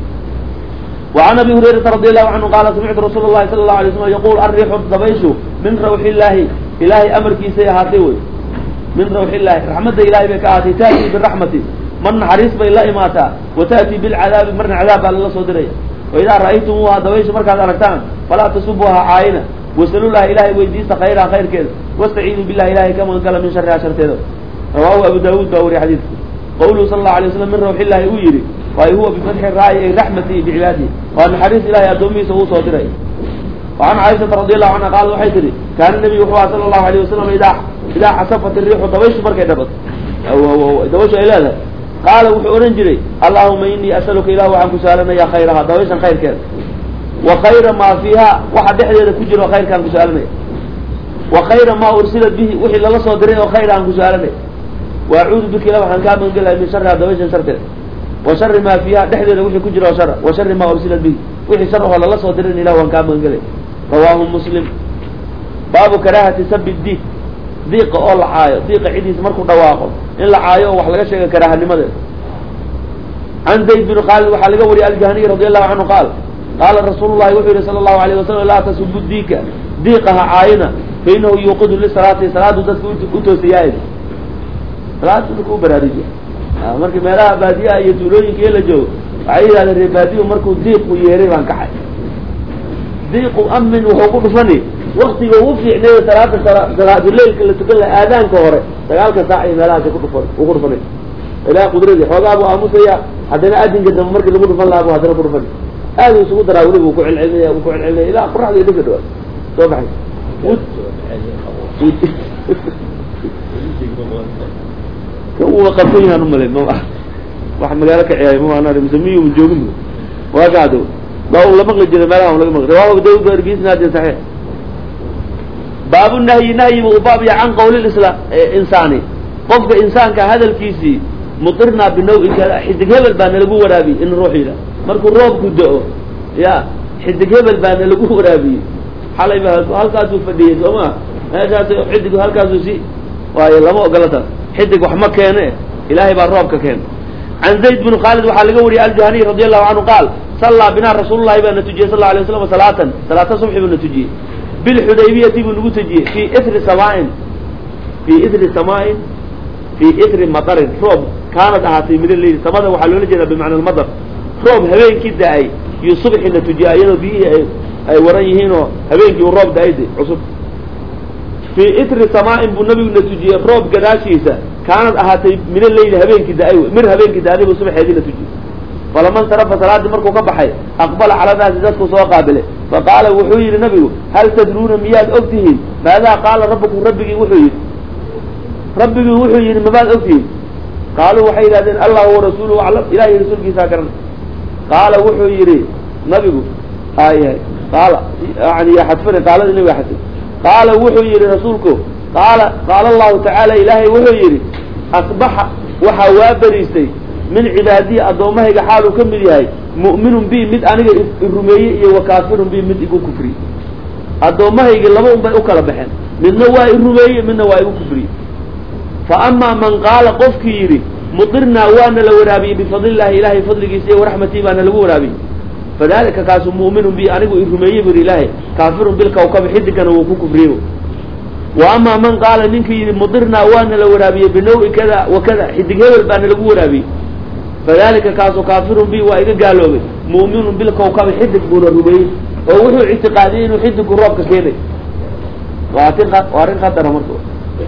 وعن ابي هريره رضي الله عنه قال سمعت رسول الله صلى الله عليه وسلم يقول الريح الضبيش من روح الله إلهي أمر كيسي هاتيوي من روح الله رحمة إلهي بك آتي تأتي بالرحمة من حريص بالله ماتا وتأتي بالعذاب من عذاب على الله صدرية وإذا رأيتموها دويش مركز أركتان فلا تصبوها عائنة واسألوا الله إلهي ويديس خيرها خير كذا واستعينوا بالله إلهي كما قال من شر عشر كذا رواه أبو داود باوري حديث قوله صلى الله عليه وسلم من روح الله ويري وهو بفتح الرأي رحمته بعباده وأن حريص إلهي أدومي سوء صدرية وعن عائشة رضي الله عنها قال وحيثري كان النبي صلى الله عليه وسلم إذا حسفت الريح ضبيش بركة دبت أو دوش إلى هذا قال وحورنجري اللهم إني أسألك إله عنك سؤالنا يا خيرها دويشا خير كان وخير ما فيها واحد يحدي كجر وخير كان سؤالنا وخير ما أرسلت به وحي الله صدرين وخير عنك سؤالنا وأعوذ بك إله عن كامل قال من شرها دويشا شرتين وشر ما فيها تحدي وحي كجر وشر ما أرسلت به وحي شرها الله صدرين إله عن كامل قال رواه مسلم باب كراهة سب الديك ضيق أول عاية ضيق عيديس مركو دواقل إلا عاية وحلقة شيء كراهة لماذا عن زيد بن خالد وحلقة ولي الجهني رضي الله عنه قال رسول الله وحده صلى الله عليه وسلم لا تسبوا الديك ضيقها عاينة فإنه يوقظ للصلاة صلاة تسكو سيائد صلاة تسكو برارجة مركو ميراها بادية يتولوين كيلا جو عايد على الربادية مركو ضيق ويهري عن كحي ضيق أمن وحقوق فني وقت يوفي إحنا صلاة الليل كله تقول آذان كهرة تقال كساعي ملاك وقول فني إلى قدرتي حوض أبو أموسيا حدنا أدين جدا مركز لقول فن الله أبو هذا نقول فني هذا سقوط راولي وكوع العلمية وكوع العلمية إلى قرح لي ذكر دول صباحي kan uu qabsan yahan umale ma wax magaalo ka ciyaay ma ana musamiyo mu joogin waa gaado la maqli jiray meelaha laga maqli waa Daawud warbiisnaadin saxiix baabu nahyi wa baab ya an qawl al-islam insani qofka insaanka hadalkiisi mudirna binawi xidig hebel baan lagu waraabi in ruuxiina markuu roobku da'o ya xidig hebel baan lagu waraabi xalay halkaas uu fadhiyay sooma meeshaas xidig halkaas uu si waayo lama ogolata xidig wax ma keene ilaahay baa roobka keen an zayd bin khalid waxa laga wariyay al-juhani radiyallahu anhu qaal salla bina rasulullah ibn tujiyy sallallahu alayhi wasallam salata subh ibn tujiyy bil hudaybiyah ibn tujiyy fi ithri sama'in في إثر مطر روب كانت أعطي من الليل سماذا وحلونا جنا بمعنى المطر روب هبين كده أي يصبح إن تجاهينه فيه أي وريهينه هبين كي روب ده أيدي عصب في إثر سماء بالنبي والنتوجيه روب قداشيسة كانت أعطي من الليل هبين كده أي مر هبين كده أي وصبح هذه النتوجيه فلما انصرف صلاة مركو كبحي أقبل على ناس ذاتك سوى قابله فقال وحوي لنبيه هل تدرون مياه أكتهين ماذا قال ربكم ربك وحوي ربي وحي مباد أكتين قالوا وحي لذين الله ورسوله أعلم إلهي رسولك ساكرا قال وحي يري نبيه قال يعني يا حتفني قال النبي حتف قال وحي يري رسولك قال الله تعالى إلهي وحي يري أصبح وحوابريستي من عبادي أضومه حاله كم لهي مؤمن بي مد أنا الرمية وكافر بي مد إقو كفري أضومه لبهم بأكل بحن من نواء الرمية من نواء كفري فأما من قال قف كيري مطرنا وانا لورابي بفضل الله إلهي فضلك سي ورحمتي وانا لورابي فذلك كاس مؤمن بي أنه إرمي بر إلهي كافر بالكوكب حدك أنا وكو كفريه وأما من قال منك مطرنا وانا لورابي بنوع كذا وكذا حدك هبل بأنا لورابي فذلك كاس كافر بي وإذا قالوا بي مؤمن بالكوكب حدك بور الرمي ووحو اعتقادين وحدك الرابك كيني وارين خطر مرتو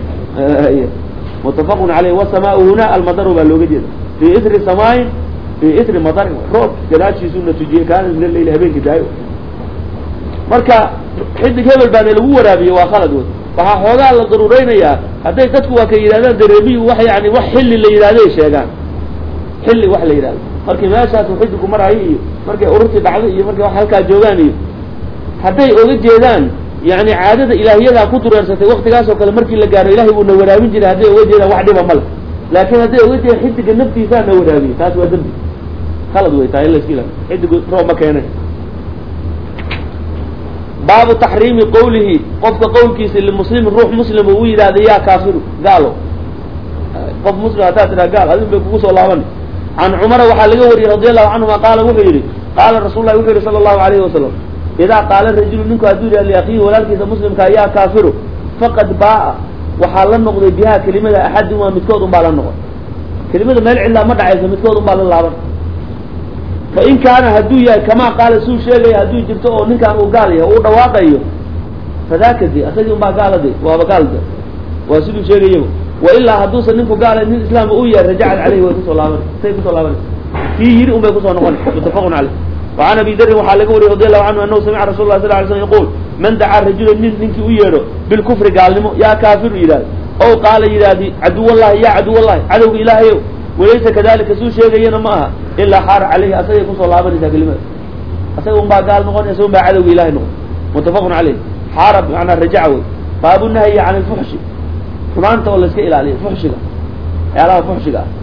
متفق عليه والسماء هنا المطر بالوجد في إثر سماء في إثر مطر روب جلاشي سنة تجيه كان من الليل هبين كدايو مركا حد هبل بان لو ورابي وخلد waxa xoogaa la daruureynaya haday dadku waa ka yiraahdaan dareemi wax yani wax xilli la yiraahday sheegaan xilli wax la yiraahdo markii meeshaas xidku maray iyo markii ururti dhacday iyo markii wax halka joogaan iyo haday oga jeedaan يعني عادة إلهية كتر أرسلت وقت جالس وكلام مركي اللي قالوا إلهي ونورامين جل هذا وجه واحد ما مل لكن هذا وجه حد جنبتي ثان نورامين تاس ودمي خلص ويتا إلا سكيلا حد روح مكانه باب تحريم قوله قف قول كيس المسلم الروح مسلم ويدا هذا يا كافر قالوا قف مسلم هتاتنا قال هذا بيقول صلى الله عليه عن عمر وحلقوري رضي الله عنه ما قال وحيري قال رسول الله وحيري صلى الله عليه وسلم إذا قال الرجل منك أدوري لأخيه ولكن مسلم كأيها كافر فقد باء وحال النقضي بها كلمة أحد ما متكوض بالا النقض كلمة ما العلا ما دعيسة متكوض بالا اللعبة فإن كان هدوية كما قال سوء شيء هدوية جبتوه نك أنه قال هو دواقيه فذاك دي أخذهم ما قال دي وهو قال دي وسوء شيء وإلا هدوسا نكو قال إن الإسلام أويا رجعت عليه ويكسو الله سيكسو الله في يري يكسو نقول متفق عليه وعن أبي ذر وحلقه رضي الله عنه أنه سمع رسول الله صلى الله عليه وسلم يقول من دعا الرجل منك ويره بالكفر قال له يا كافر إلهي أو قال إلهي عدو الله يا عدو الله عدو إلهي وليس كذلك سوء شيء غير معها إلا حار عليه أسيق صلى الله عليه وسلم أسيق ما قال نقول يسوم بعدو إلهي نقول متفق عليه حارب عن الرجعه باب النهي عن الفحش فما أنت ولا سكيل عليه فحش يا فحش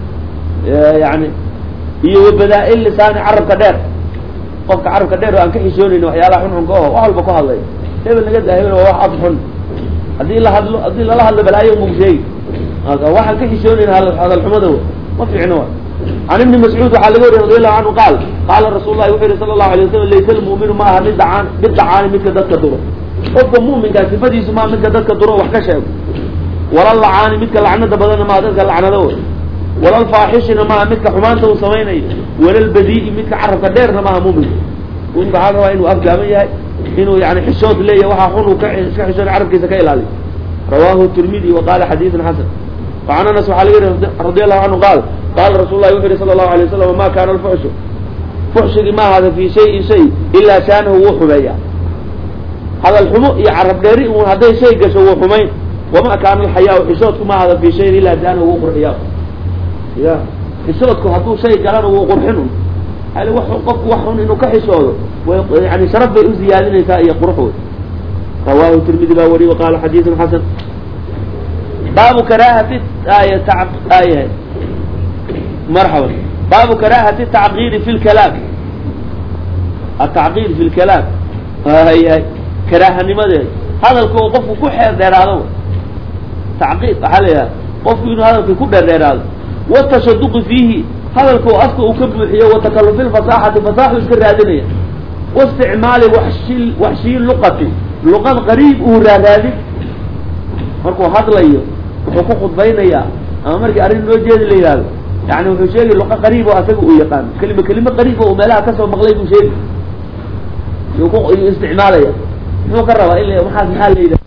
يعني يبدأ لسان عرب كدير qofka carabka dheer aan ka xishoonayno waxyaalaha xun xun oo wax walba ku hadlay hebel naga daahir waa wax xun hadii la hadlo balaayo mugseey waxaan ka xishoonayno hadal xumada ma fiicno عن ابن مسعود وحلقه رضي الله عنه قال رسول الله صلى الله عليه وسلم ليس المؤمن ما هذا بالدعان مثل ذلك الدور قف المؤمن قال صفدي ما مثل ذلك الدور وحكشه ولا اللعان مثل لعنه بدل ما ذلك اللعنه دور ولا الفاحش ما مثل حمانته وسويني ولا البذيء مثل عرف كدير ما مؤمن وإن هذا إنه أفجامية إنه يعني حشود ليه وها حنو كحشود عرف كيس كيلالي رواه الترمذي وقال حديث حسن وعن أنس رضي الله عنه قال رسول الله صلى الله عليه وسلم ما كان الفحش فحش ما هذا في شيء إلا كانه وحمية هذا الحمو يعرف داري وهذا شيء قسوه حمين وما كان الحياء حشودك ما هذا في شيء إلا دانه وقرحياه يا حشودك هدو شيء قالوا وقرحنه هل وحق وحن إنه كحشوده يعني شرف بأزيادين يسائي قرحه رواه الترمذي باوري وقال حديث حسن باب كراهة آية مرحبا باب كراهة التعقيد في الكلام التعقيد في الكلام هي كراهة لماذا هذا القف كحير دير هذا تعقيد عليها قف إنه هذا كل دير هذا والتصدق فيه هذا الكو أصله كبحية وتكلف الفصاحة فصاحة الكرادينية واستعمال وحشي لغة غريب ورادي مركو هذا وحقوق بينيا أما مركي أرين لو جيد اللي هذا يعني وحو شيء لغة غريبة وأساقه يقان كلمة غريبة وملاها كسب مغليب شيء يحقوق استعمالية هو كرر إلا محال محال ليدا